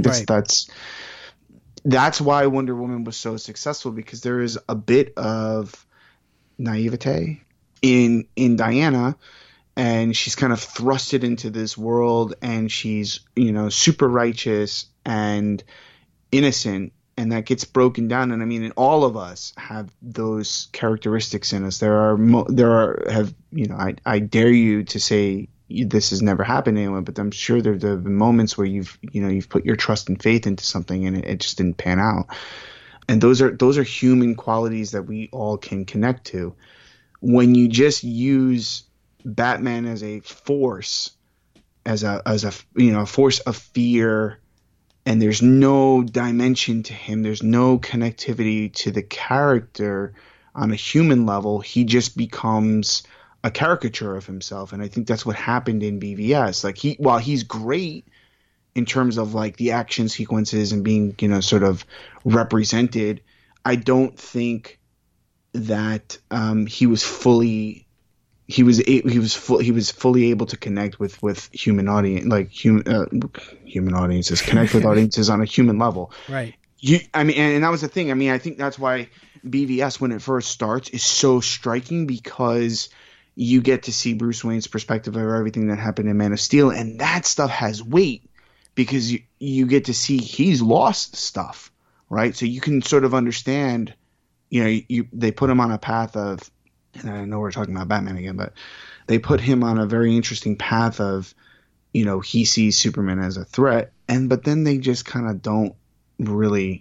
S2: that's why Wonder Woman was so successful, because there is a bit of naivete in Diana, and she's kind of thrusted into this world, and she's super righteous and innocent, and that gets broken down. And I mean, and all of us have those characteristics in us. I dare you to say this has never happened to anyone, but I'm sure there have been moments where you've put your trust and faith into something and it just didn't pan out. And those are human qualities that we all can connect to. When you just use Batman as a force, as a force of fear, and there's no dimension to him, there's no connectivity to the character on a human level, he just becomes a caricature of himself. And I think that's what happened in BVS. Like, while he's great in terms of like the action sequences and being, sort of represented, I don't think that he was fully able to connect with human audience, like human audiences, connect with audiences on a human level.
S1: Right.
S2: And that was the thing. I mean, I think that's why BVS, when it first starts, is so striking, because you get to see Bruce Wayne's perspective of everything that happened in Man of Steel, and that stuff has weight because you get to see he's lost stuff, right? So you can sort of understand, they put him on a path of, and I know we're talking about Batman again, but they put him on a very interesting path of, he sees Superman as a threat, but then they just kind of don't really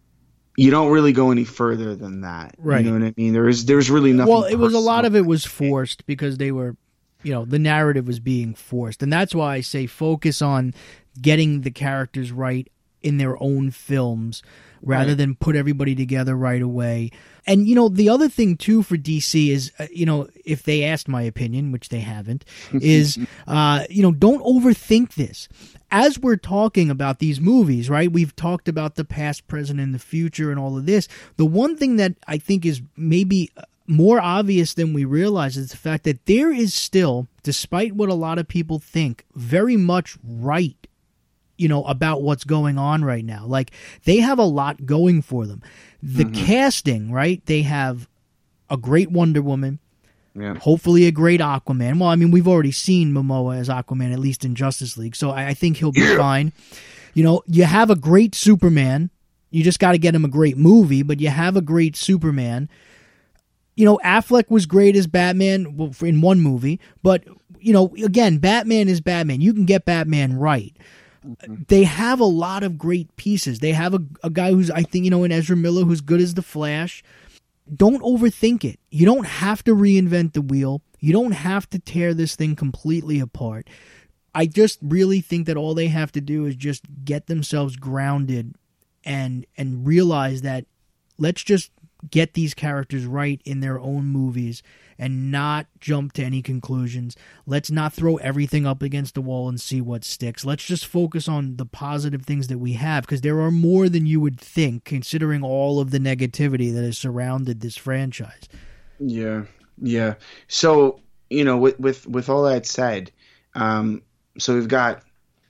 S2: go any further than that.
S1: Right.
S2: You know what I mean? There's really nothing.
S1: Well, it was a lot of it was forced because they were, the narrative was being forced. And that's why I say focus on getting the characters right in their own films rather than put everybody together right away. And, the other thing, too, for DC is, if they asked my opinion, which they haven't, is, don't overthink this. As we're talking about these movies, right, we've talked about the past, present, and the future and all of this. The one thing that I think is maybe more obvious than we realize is the fact that there is still, despite what a lot of people think, very much right, about what's going on right now. Like, they have a lot going for them. The casting, right? They have a great Wonder Woman. Yeah. Hopefully a great Aquaman. Well, I mean, we've already seen Momoa as Aquaman, at least in Justice League, so I think he'll be fine. You have a great Superman. You just got to get him a great movie, but you have a great Superman. Affleck was great as Batman in one movie, but, again, Batman is Batman. You can get Batman right. They have a lot of great pieces. They have a guy who's, I think, in Ezra Miller, who's good as the Flash. Don't overthink it. You don't have to reinvent the wheel. You don't have to tear this thing completely apart. I just really think that all they have to do is just get themselves grounded and realize that let's just get these characters right in their own movies and not jump to any conclusions. Let's not throw everything up against the wall and see what sticks. Let's just focus on the positive things that we have, because there are more than you would think, considering all of the negativity that has surrounded this franchise.
S2: Yeah. So, with all that said, so we've got,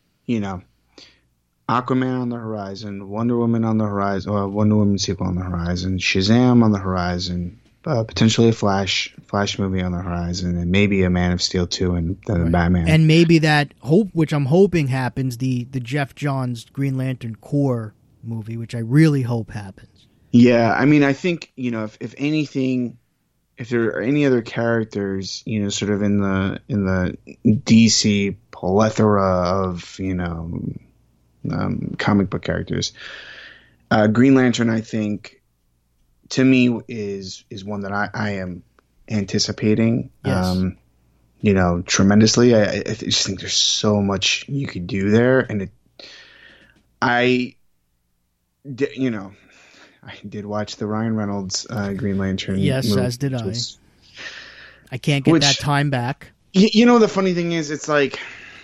S2: Aquaman on the horizon, Wonder Woman on the horizon, Wonder Woman sequel on the horizon, Shazam on the horizon, potentially a Flash movie on the horizon, and maybe a Man of Steel 2 and then Batman.
S1: And maybe that which I'm hoping happens, the Jeff Johns Green Lantern Corps movie, which I really hope happens.
S2: Yeah, I mean, I think, if anything, if there are any other characters, sort of in the DC plethora of, comic book characters, Green Lantern, I think, to me, is one that I am anticipating, tremendously. I just think there's so much you could do there, and I did watch the Ryan Reynolds Green Lantern.
S1: Yes,
S2: movie,
S1: as did I. I can't get that time back.
S2: The funny thing is, it's like,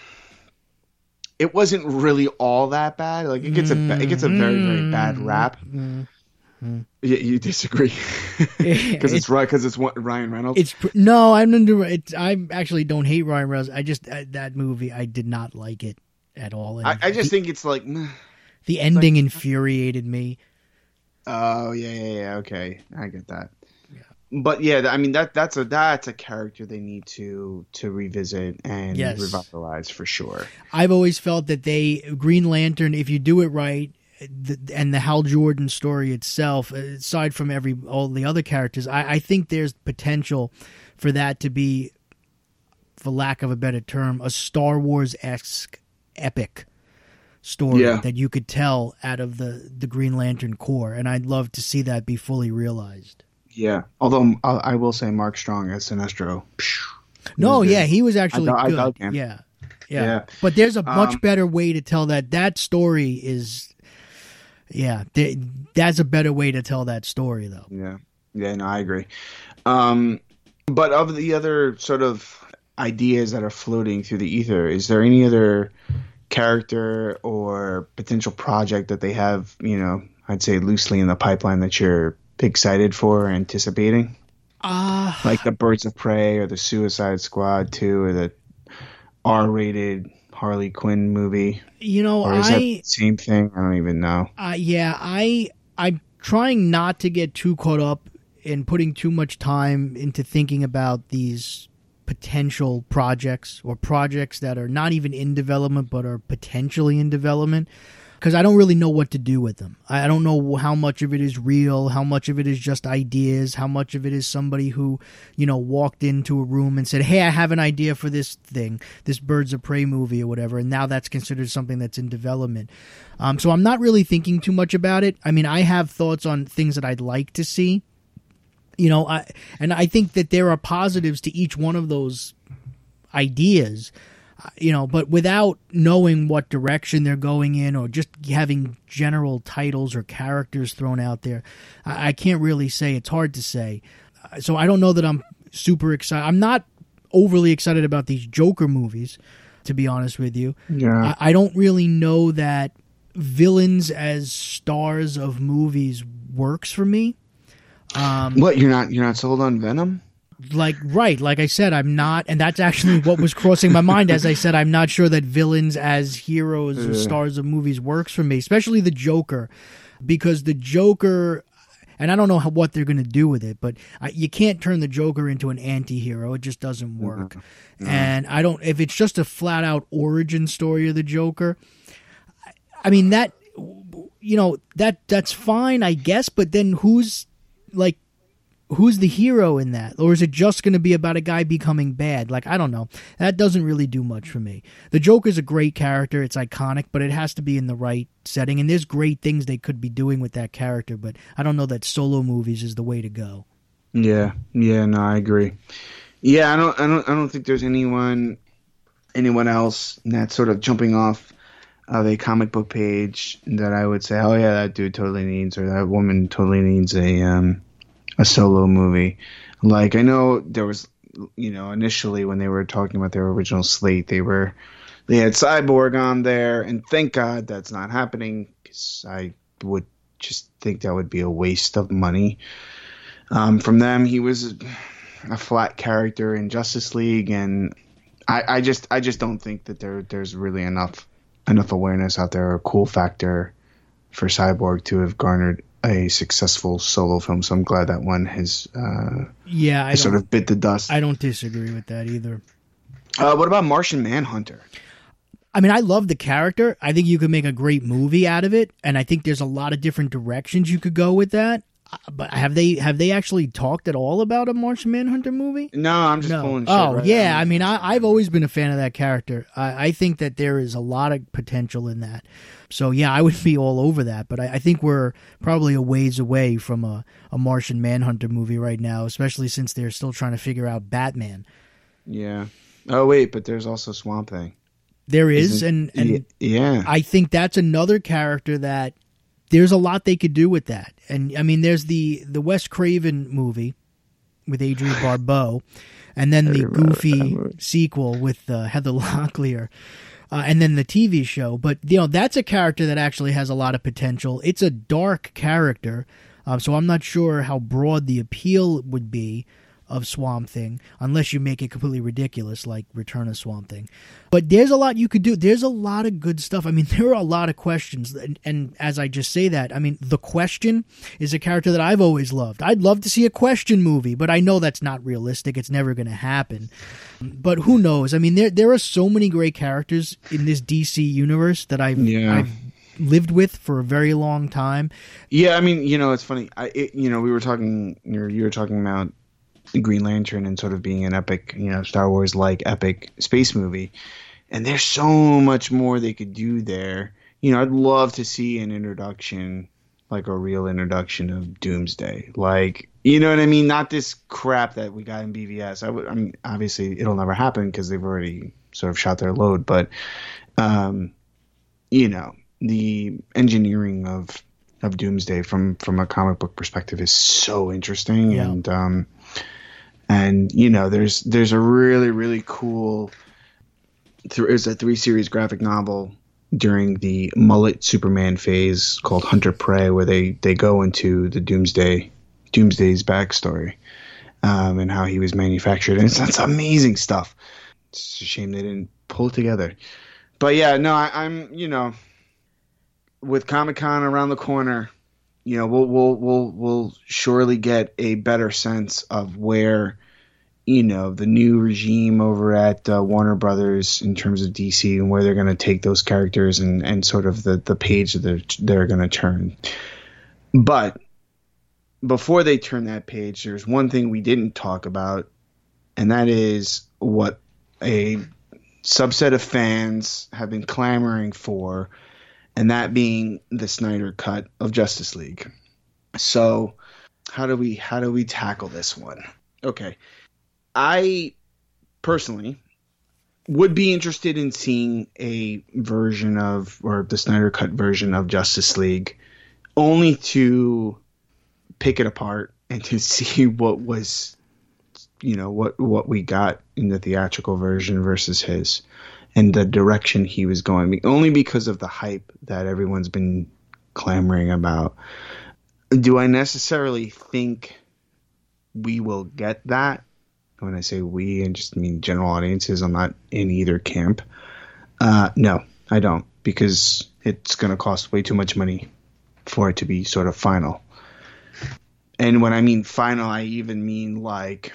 S2: it wasn't really all that bad. Like, it gets a very, very bad rap. You disagree? Because it's right. Because it's Ryan Reynolds.
S1: I actually don't hate Ryan Reynolds. I just that movie, I did not like it at all.
S2: I just think it's like
S1: the ending infuriated me.
S2: Oh yeah. Okay, I get that. Yeah. But yeah, I mean that's a character they need to revisit and revitalize for sure.
S1: I've always felt that Green Lantern, if you do it right, and the Hal Jordan story itself, aside from all the other characters, I think there's potential for that to be, for lack of a better term, a Star Wars-esque epic story that you could tell out of the Green Lantern Corps, and I'd love to see that be fully realized.
S2: Yeah, although I will say Mark Strong as Sinestro.
S1: No, he was actually good.
S2: I dug him.
S1: Yeah. But there's a much better way to tell that. That story is, that's a better way to tell that story, though.
S2: Yeah, no, I agree. But of the other sort of ideas that are floating through the ether, is there any other character or potential project that they have, I'd say loosely in the pipeline that you're excited for or anticipating? Like the Birds of Prey or the Suicide Squad 2 or the R-rated Harley Quinn movie? Or is that the same thing? I don't even know.
S1: I'm trying not to get too caught up in putting too much time into thinking about these potential projects or projects that are not even in development but are potentially in development, because I don't really know what to do with them. I don't know how much of it is real, how much of it is just ideas, how much of it is somebody who, walked into a room and said, hey, I have an idea for this thing, this Birds of Prey movie or whatever, and now that's considered something that's in development. So I'm not really thinking too much about it. I mean, I have thoughts on things that I'd like to see. And I think that there are positives to each one of those ideas, but without knowing what direction they're going in or just having general titles or characters thrown out there, I can't really say. It's hard to say. So I don't know that I'm super excited. I'm not overly excited about these Joker movies, to be honest with you.
S2: Yeah.
S1: I don't really know that villains as stars of movies works for me.
S2: What, you're not sold on Venom?
S1: Like I said, I'm not, and that's actually what was crossing my mind. As I said, I'm not sure that villains as heroes or stars of movies works for me, especially the Joker, because the Joker, and I don't know what they're going to do with it, but you can't turn the Joker into an anti-hero. It just doesn't work. Mm-hmm. And if it's just a flat out origin story of the Joker, I mean, that, that's fine, I guess, but then who's the hero in that? Or is it just going to be about a guy becoming bad? I don't know. That doesn't really do much for me. The Joker's a great character. It's iconic, but it has to be in the right setting. And there's great things they could be doing with that character, but I don't know that solo movies is the way to go.
S2: Yeah, no, I agree. Yeah, I don't think there's anyone else that's sort of jumping off of a comic book page that I would say, oh yeah, that dude totally needs, or that woman totally needs a solo movie. Like, I know there was, initially when they were talking about their original slate, they had Cyborg on there, and thank God that's not happening, because I would just think that would be a waste of money. From them, he was a flat character in Justice League, and I just don't think that there's really enough awareness out there or cool factor for Cyborg to have garnered a successful solo film. So I'm glad that one has sort of bit the dust.
S1: I don't disagree with that either.
S2: What about Martian Manhunter?
S1: I mean, I love the character. I think you could make a great movie out of it, and I think there's a lot of different directions you could go with that. But have they actually talked at all about a Martian Manhunter movie?
S2: No, I'm just pulling shit.
S1: Oh, right, yeah. I mean, I've always been a fan of that character. I think that there is a lot of potential in that. So, yeah, I would be all over that. But I think we're probably a ways away from a Martian Manhunter movie right now, especially since they're still trying to figure out Batman.
S2: Yeah. Oh, wait, but there's also Swamp Thing.
S1: There is, and
S2: yeah.
S1: I think that's another character that there's a lot they could do with that. And, I mean, there's the Wes Craven movie with Adrienne Barbeau, and then the Goofy sequel with Heather Locklear, and then the TV show. But, that's a character that actually has a lot of potential. It's a dark character, so I'm not sure how broad the appeal would be of Swamp Thing, unless you make it completely ridiculous like Return of Swamp Thing. But there's a lot you could do. There's a lot of good stuff. I mean, there are a lot of questions. And as I just say that, I mean, The Question is a character that I've always loved. I'd love to see a Question movie, but I know that's not realistic. It's never going to happen. But who knows? I mean, there are so many great characters in this DC universe that I've lived with for a very long time.
S2: Yeah, I mean, it's funny. We were talking. You were talking about Green Lantern and sort of being an epic, Star Wars like epic space movie, and there's so much more they could do there. I'd love to see an introduction, like a real introduction of Doomsday, like, you know what I mean? Not this crap that we got in BVS. I mean, obviously it'll never happen because they've already sort of shot their load, but the engineering of Doomsday from a comic book perspective is so interesting.
S1: Yeah.
S2: And there's a really, really cool, there's a 3-series graphic novel during the Mullet Superman phase called Hunter Prey, where they go into the Doomsday's backstory, and how he was manufactured. And it's amazing stuff. It's a shame they didn't pull it together. But yeah, no, I'm with Comic-Con around the corner, we'll surely get a better sense of where, the new regime over at Warner Brothers in terms of DC and where they're going to take those characters and sort of the page that they're going to turn. But before they turn that page, there's one thing we didn't talk about, and that is what a subset of fans have been clamoring for, and that being the Snyder Cut of Justice League. So how do we tackle this one? Okay. I personally would be interested in seeing a version of, or the Snyder Cut version of Justice League, only to pick it apart and to see what was, what we got in the theatrical version versus his, and the direction he was going, only because of the hype that everyone's been clamoring about. Do I necessarily think we will get that? When I say we, I just mean general audiences. I'm not in either camp. No, I don't, because it's going to cost way too much money for it to be sort of final. And when I mean final, I even mean like,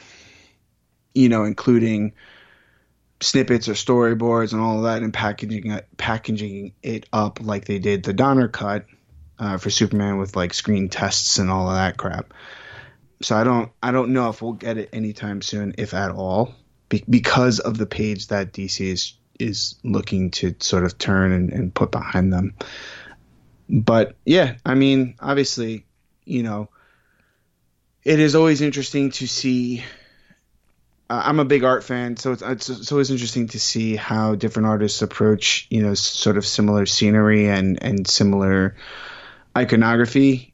S2: including snippets or storyboards and all of that, and packaging it up like they did the Donner cut for Superman with like screen tests and all of that crap. So I don't know if we'll get it anytime soon, if at all, because of the page that DC is looking to sort of turn and put behind them. But yeah, I mean, obviously, it is always interesting to see. I'm a big art fan, so it's always interesting to see how different artists approach, sort of similar scenery and similar iconography.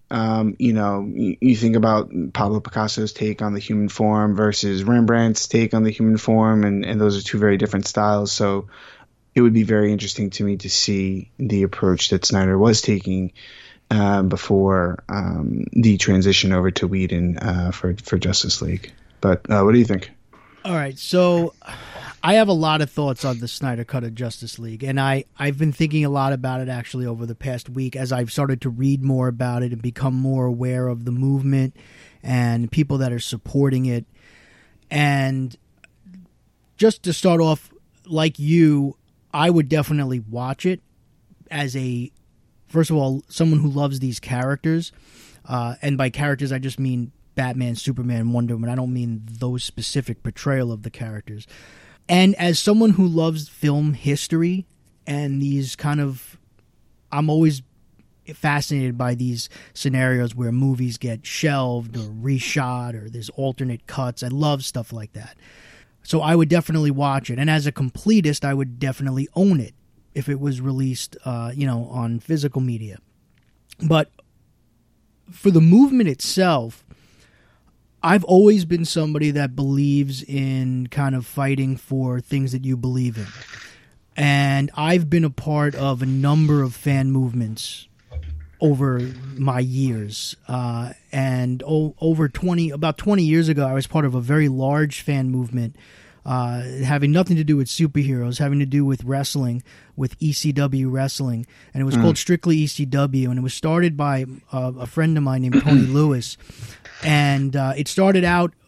S2: You think about Pablo Picasso's take on the human form versus Rembrandt's take on the human form, and those are two very different styles. So it would be very interesting to me to see the approach that Snyder was taking before the transition over to Whedon for Justice League. But what do you think?
S1: All right, so I have a lot of thoughts on the Snyder Cut of Justice League, and I've been thinking a lot about it actually over the past week as I've started to read more about it and become more aware of the movement and people that are supporting it. And just to start off, like you, I would definitely watch it as first of all, someone who loves these characters, and by characters I just mean Batman, Superman, Wonder Woman. I don't mean those specific portrayal of the characters. And as someone who loves film history and these kind of, I'm always fascinated by these scenarios where movies get shelved or reshot or there's alternate cuts. I love stuff like that. So I would definitely watch it. And as a completist, I would definitely own it if it was released, on physical media. But for the movement itself, I've always been somebody that believes in kind of fighting for things that you believe in. And I've been a part of a number of fan movements over my years. And about 20 years ago, I was part of a very large fan movement having nothing to do with superheroes, having to do with wrestling, with ECW wrestling. And it was called Strictly ECW. And it was started by a friend of mine named Tony Lewis. And it started out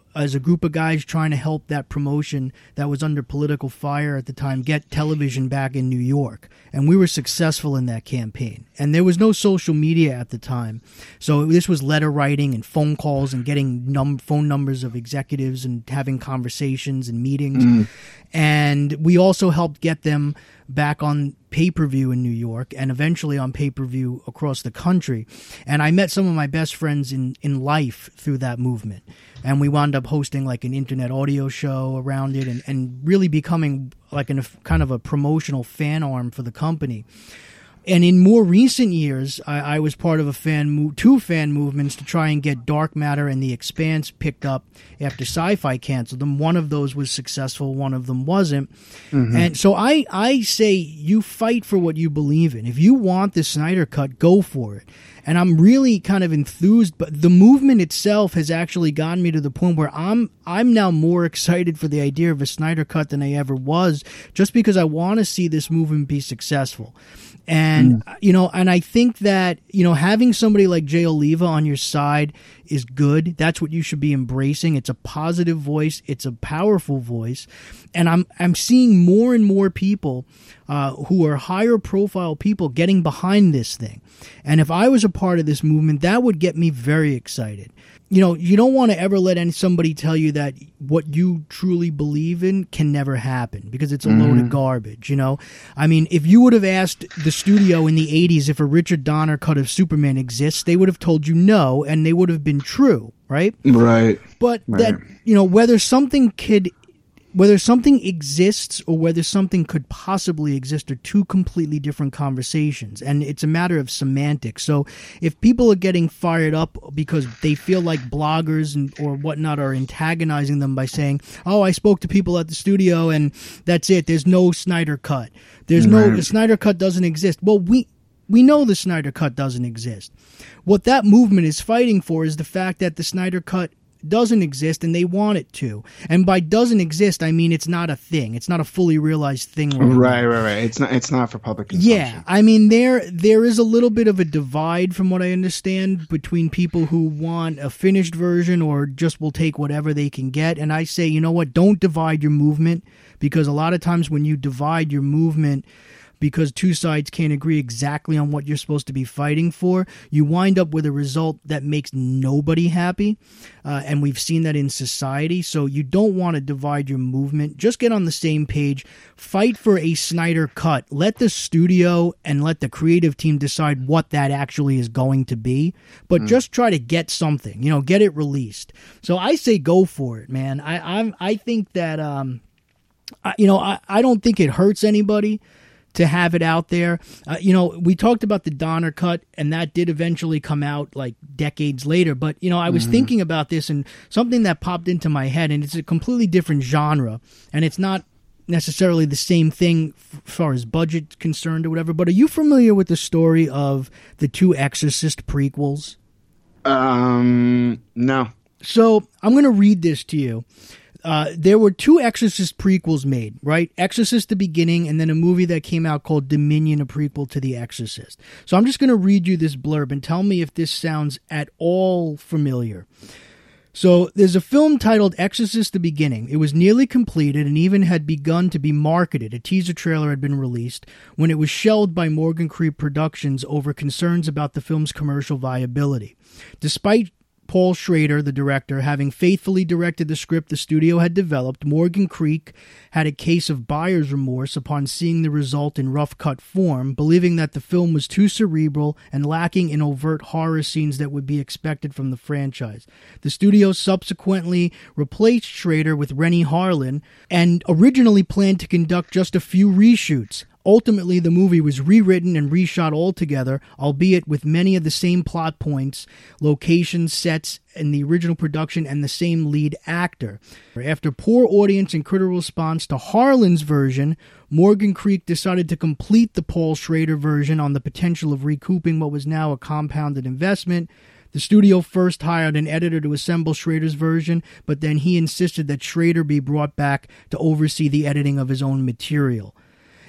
S1: as a group of guys trying to help that promotion that was under political fire at the time get television back in New York. And we were successful in that campaign. And there was no social media at the time. So this was letter writing and phone calls and getting phone numbers of executives and having conversations and meetings. And we also helped get them back on pay-per-view in New York and eventually on pay-per-view across the country. And I met some of my best friends in life through that movement. And we wound up hosting like an internet audio show around it and really becoming like kind of a promotional fan arm for the company. And in more recent years, I was part of two fan movements to try and get Dark Matter and The Expanse picked up after Sci-Fi canceled them. One of those was successful, one of them wasn't. And so I say you fight for what you believe in. If you want the Snyder Cut, go for it. And I'm really kind of enthused, but the movement itself has actually gotten me to the point where I'm now more excited for the idea of a Snyder Cut than I ever was, just because I want to see this movement be successful. And, and I think that, having somebody like Jay Oliva on your side is good. That's what you should be embracing. It's a positive voice. It's a powerful voice. And I'm seeing more and more people who are higher profile people getting behind this thing. And if I was a part of this movement, that would get me very excited. You don't want to ever let somebody tell you that what you truly believe in can never happen, because it's a load of garbage, I mean, if you would have asked the studio in the 80s if a Richard Donner cut of Superman exists, they would have told you no, and they would have been true, right?
S2: Right.
S1: But that, whether something exists or whether something could possibly exist are two completely different conversations, and it's a matter of semantics. So if people are getting fired up because they feel like bloggers or whatnot are antagonizing them by saying, oh, I spoke to people at the studio and that's it, there's no Snyder Cut. The Snyder Cut doesn't exist. Well, we know the Snyder Cut doesn't exist. What that movement is fighting for is the fact that the Snyder Cut doesn't exist and they want it to. And by doesn't exist, I mean it's not a thing. It's not a fully realized thing.
S2: Right. It's not for public consumption.
S1: Yeah, I mean there is a little bit of a divide from what I understand between people who want a finished version or just will take whatever they can get. And I say, you know what, don't divide your movement, because a lot of times when you divide your movement because two sides can't agree exactly on what you're supposed to be fighting for, you wind up with a result that makes nobody happy. And we've seen that in society. So you don't want to divide your movement. Just get on the same page. Fight for a Snyder Cut. Let the studio and let the creative team decide what that actually is going to be. But just try to get something, get it released. So I say go for it, man. I think that, I don't think it hurts anybody to have it out there. We talked about the Donner Cut, and that did eventually come out like decades later. But, I was thinking about this, and something that popped into my head, and it's a completely different genre, and it's not necessarily the same thing as far as budget concerned or whatever. But are you familiar with the story of the two Exorcist prequels?
S2: No.
S1: So I'm going to read this to you. There were two Exorcist prequels made, right? Exorcist the Beginning, and then a movie that came out called Dominion, a prequel to The Exorcist. So I'm just going to read you this blurb and tell me if this sounds at all familiar. So there's a film titled Exorcist the Beginning. It was nearly completed and even had begun to be marketed. A teaser trailer had been released when it was shelved by Morgan Creek Productions over concerns about the film's commercial viability. Despite Paul Schrader, the director, having faithfully directed the script the studio had developed, Morgan Creek had a case of buyer's remorse upon seeing the result in rough cut form, believing that the film was too cerebral and lacking in overt horror scenes that would be expected from the franchise. The studio subsequently replaced Schrader with Renny Harlin and originally planned to conduct just a few reshoots. Ultimately, the movie was rewritten and reshot altogether, albeit with many of the same plot points, locations, sets, in the original production and the same lead actor. After poor audience and critical response to Harlan's version, Morgan Creek decided to complete the Paul Schrader version on the potential of recouping what was now a compounded investment. The studio first hired an editor to assemble Schrader's version, but then he insisted that Schrader be brought back to oversee the editing of his own material.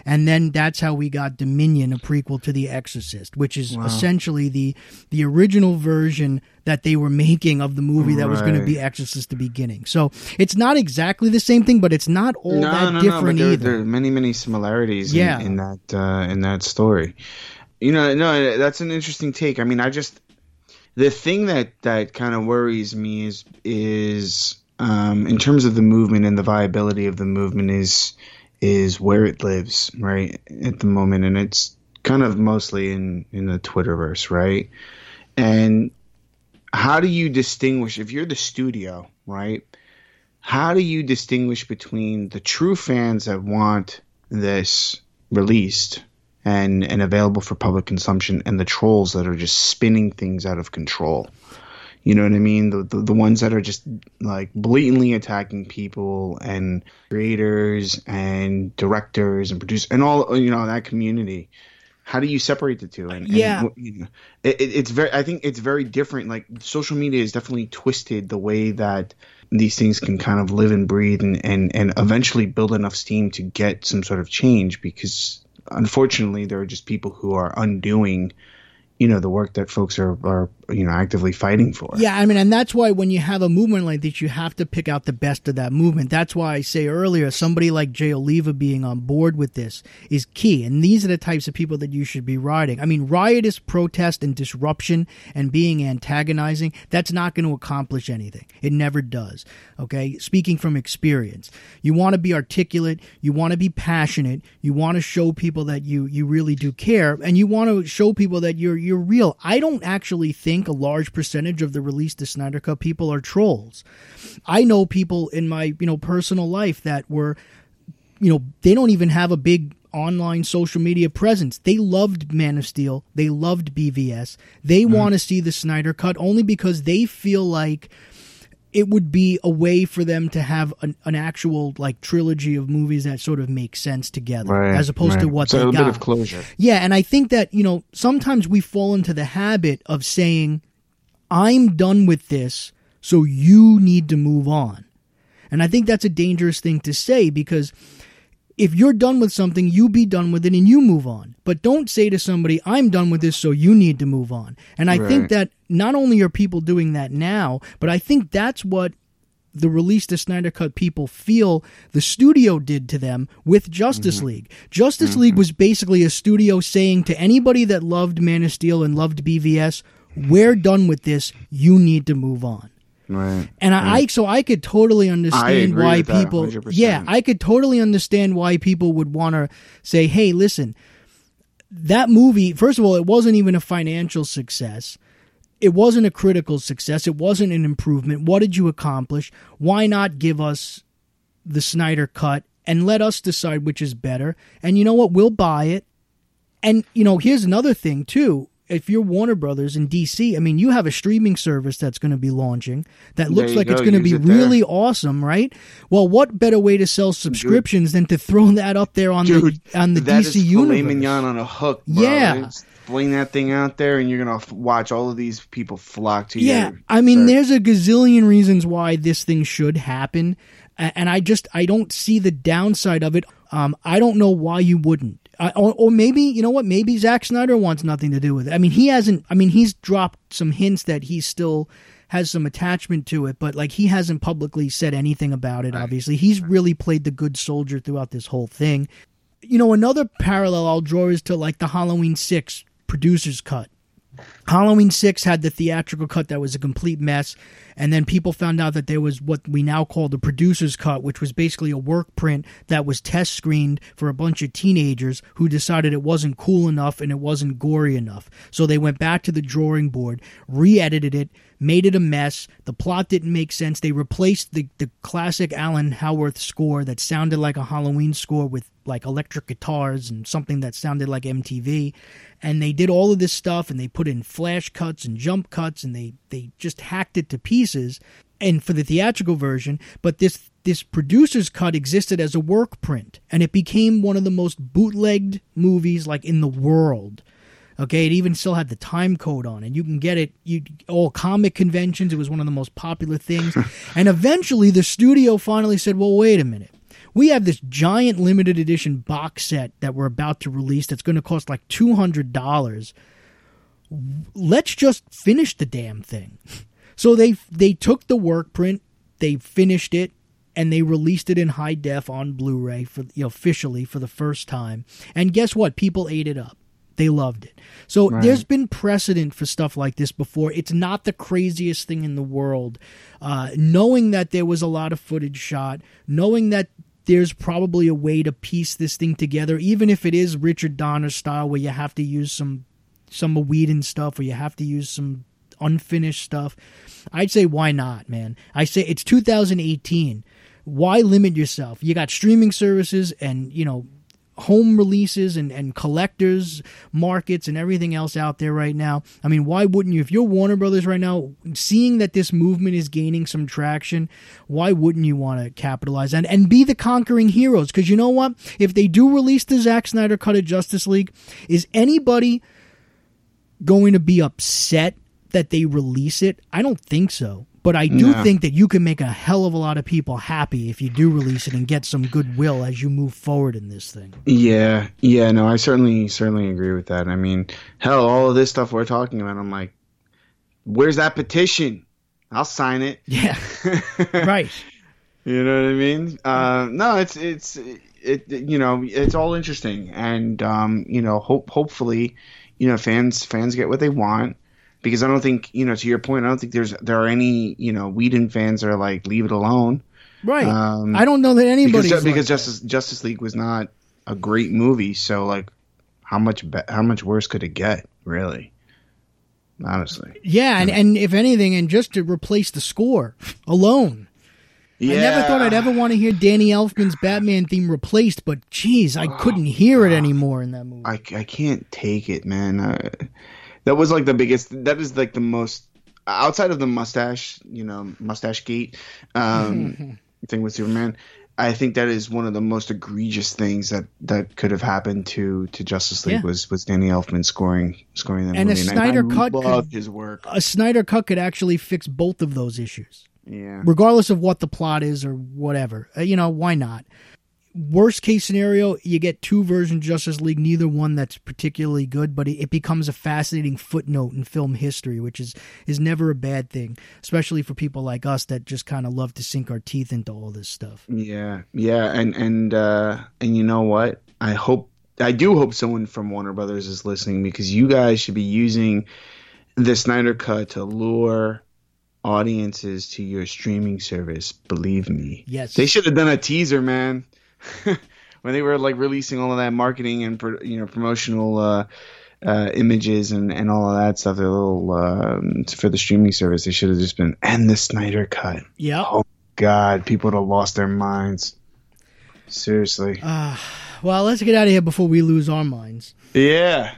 S1: And then that's how we got Dominion, a prequel to The Exorcist, which is essentially the original version that they were making of the movie that was going to be Exorcist the beginning. So it's not exactly the same thing, but it's not all that different either.
S2: There are many similarities in that story. That's an interesting take. I mean, the thing that kind of worries me is in terms of the movement and the viability of the movement is where it lives right at the moment, and it's kind of mostly in the Twitterverse, right? And how do you distinguish, if you're the studio, right? How do you distinguish between the true fans that want this released and available for public consumption and the trolls that are just spinning things out of control? You know what I mean? The ones that are just like blatantly attacking people and creators and directors and producers and all, that community. How do you separate the two? I think it's very different. Like, social media has definitely twisted the way that these things can kind of live and breathe and eventually build enough steam to get some sort of change, because unfortunately there are just people who are undoing the work that folks are actively fighting for.
S1: Yeah, I mean, and that's why when you have a movement like this, you have to pick out the best of that movement. That's why I say earlier, somebody like Jay Oliva being on board with this is key. And these are the types of people that you should be riding. I mean, riotous protest and disruption and being antagonizing, that's not going to accomplish anything. It never does. Okay? Speaking from experience. You want to be articulate. You want to be passionate. You want to show people that you really do care. And you want to show people that you're real. I don't actually think a large percentage of the Release the Snyder Cut people are trolls. I know people in my personal life that were, they don't even have a big online social media presence. They loved Man of Steel. They loved BVS. They want to see the Snyder Cut only because they feel like it would be a way for them to have an actual trilogy of movies that sort of make sense together, as opposed to what they got.
S2: So a bit of closure.
S1: Yeah, and I think that, sometimes we fall into the habit of saying, I'm done with this, so you need to move on. And I think that's a dangerous thing to say, because if you're done with something, you be done with it and you move on. But don't say to somebody, I'm done with this, so you need to move on. And I think that not only are people doing that now, but I think that's what the Release the Snyder Cut people feel the studio did to them with Justice League. Justice League was basically a studio saying to anybody that loved Man of Steel and loved BVS, we're done with this, you need to move on.
S2: Right.
S1: And I could totally understand why people, I could totally understand why people would want to say, hey, listen, that movie, first of all, it wasn't even a financial success. It wasn't a critical success. It wasn't an improvement. What did you accomplish? Why not give us the Snyder Cut and let us decide which is better? And you know what? We'll buy it. And, here's another thing, too. If you're Warner Brothers in DC, I mean, you have a streaming service that's going to be launching that looks like it's going to be really awesome, right? Well, what better way to sell subscriptions than to throw that up there on the DC universe? Filet
S2: mignon on a hook, bro.
S1: Yeah.
S2: Fling that thing out there, and you're going to watch all of these people flock to you. Yeah,
S1: I mean, there's a gazillion reasons why this thing should happen, and I don't see the downside of it. I don't know why you wouldn't. Or maybe, you know what, maybe Zack Snyder wants nothing to do with it. I mean, he's dropped some hints that he still has some attachment to it, but he hasn't publicly said anything about it, obviously. He's really played the good soldier throughout this whole thing. Another parallel I'll draw is to the Halloween 6 producer's cut. Halloween 6 had the theatrical cut that was a complete mess, and then people found out that there was what we now call the producer's cut, which was basically a work print that was test screened for a bunch of teenagers who decided it wasn't cool enough and it wasn't gory enough. So they went back to the drawing board, re-edited it, made it a mess. The plot didn't make sense. They replaced the classic Alan Howarth score that sounded like a Halloween score with electric guitars and something that sounded like MTV. And they did all of this stuff, and they put in flash cuts and jump cuts, and they just hacked it to pieces. And for the theatrical version, but this producer's cut existed as a work print, and it became one of the most bootlegged movies in the world. Okay, it even still had the time code on it. You can get it, all comic conventions. It was one of the most popular things. And eventually the studio finally said, well, wait a minute. We have this giant limited edition box set that we're about to release that's going to cost like $200. Let's just finish the damn thing. So they took the work print, they finished it, and they released it in high def on Blu-ray for officially for the first time. And guess what? People ate it up. They loved it. So There's been precedent for stuff like this before. It's not the craziest thing in the world. Knowing that there was a lot of footage shot, knowing that there's probably a way to piece this thing together, even if it is Richard Donner style where you have to use some Whedon stuff or you have to use some unfinished stuff, I'd say why not, man? I say it's 2018. Why limit yourself? You got streaming services and, home releases and collectors markets and everything else out there right now. I mean, why wouldn't you? If you're Warner Brothers right now, seeing that this movement is gaining some traction, why wouldn't you want to capitalize and be the conquering heroes? Because you know what? If they do release the Zack Snyder cut of Justice League, is anybody going to be upset that they release it? I don't think so. But I do think that you can make a hell of a lot of people happy if you do release it and get some goodwill as you move forward in this thing.
S2: Yeah, no, I certainly agree with that. I mean, hell, all of this stuff we're talking about, I'm like, where's that petition? I'll sign it.
S1: Yeah, right.
S2: You know what I mean? No, it's all interesting, and hopefully, fans get what they want. Because I don't think, to your point, I don't think there are any, Whedon fans that are like, leave it alone.
S1: Right. I don't know that anybody
S2: because Justice League was not a great movie. So like, how much worse could it get, really? Honestly.
S1: Yeah, and if anything, and just to replace the score alone. Yeah. I never thought I'd ever want to hear Danny Elfman's Batman theme replaced, but geez, I couldn't hear it anymore in that movie.
S2: I can't take it, man. That was like the biggest. That is like the most outside of the mustache gate thing with Superman. I think that is one of the most egregious things that could have happened to Justice League was Danny Elfman scoring that
S1: and
S2: movie.
S1: A Snyder cut
S2: loved his work.
S1: A Snyder cut could actually fix both of those issues.
S2: Yeah.
S1: Regardless of what the plot is or whatever, why not? Worst case scenario, you get two versions of Justice League, neither one that's particularly good, but it becomes a fascinating footnote in film history, which is never a bad thing, especially for people like us that just kind of love to sink our teeth into all this stuff.
S2: Yeah, and you know what? I do hope someone from Warner Brothers is listening, because you guys should be using the Snyder Cut to lure audiences to your streaming service. Believe me.
S1: Yes.
S2: They should have done a teaser, man. When they were like releasing all of that marketing and promotional images and all of that stuff, a little for the streaming service, they should have just been and the Snyder Cut.
S1: Yeah.
S2: Oh God, people would have lost their minds. Seriously.
S1: Well, let's get out of here before we lose our minds.
S2: Yeah.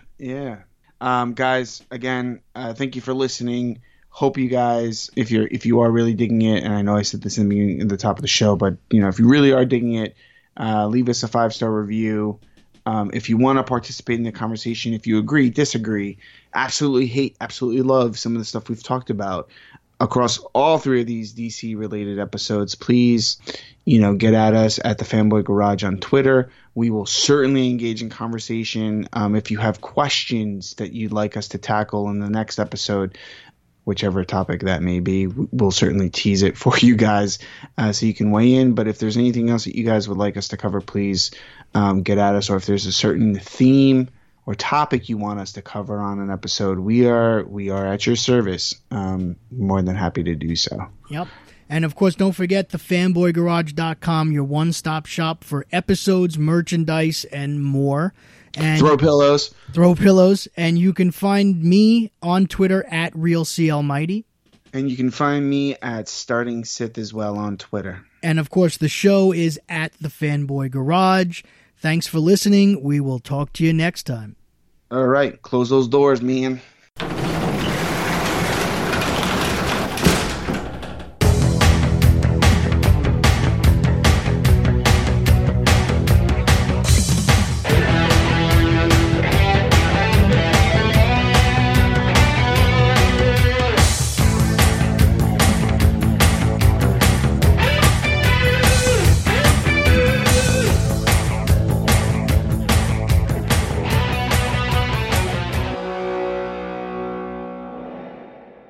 S2: Guys, again, thank you for listening. Hope you guys, if you are really digging it, and I know I said this in the top of the show, but if you really are digging it, leave us a 5-star review. If you want to participate in the conversation, if you agree, disagree, absolutely hate, absolutely love some of the stuff we've talked about across all three of these DC related episodes, please, get at us at the Fanboy Garage on Twitter. We will certainly engage in conversation. If you have questions that you'd like us to tackle in the next episode, whichever topic that may be, we'll certainly tease it for you guys so you can weigh in. But if there's anything else that you guys would like us to cover, please get at us. Or if there's a certain theme or topic you want us to cover on an episode, we are at your service. More than happy to do so.
S1: Yep. And, of course, don't forget the fanboygarage.com, your one-stop shop for episodes, merchandise, and more. And
S2: throw pillows. And you can find me on Twitter at RealCLMighty. And you can find me at Starting Sith as well on Twitter.
S1: And, of course, the show is at the Fanboy Garage. Thanks for listening. We will talk to you next time.
S2: All right. Close those doors, man.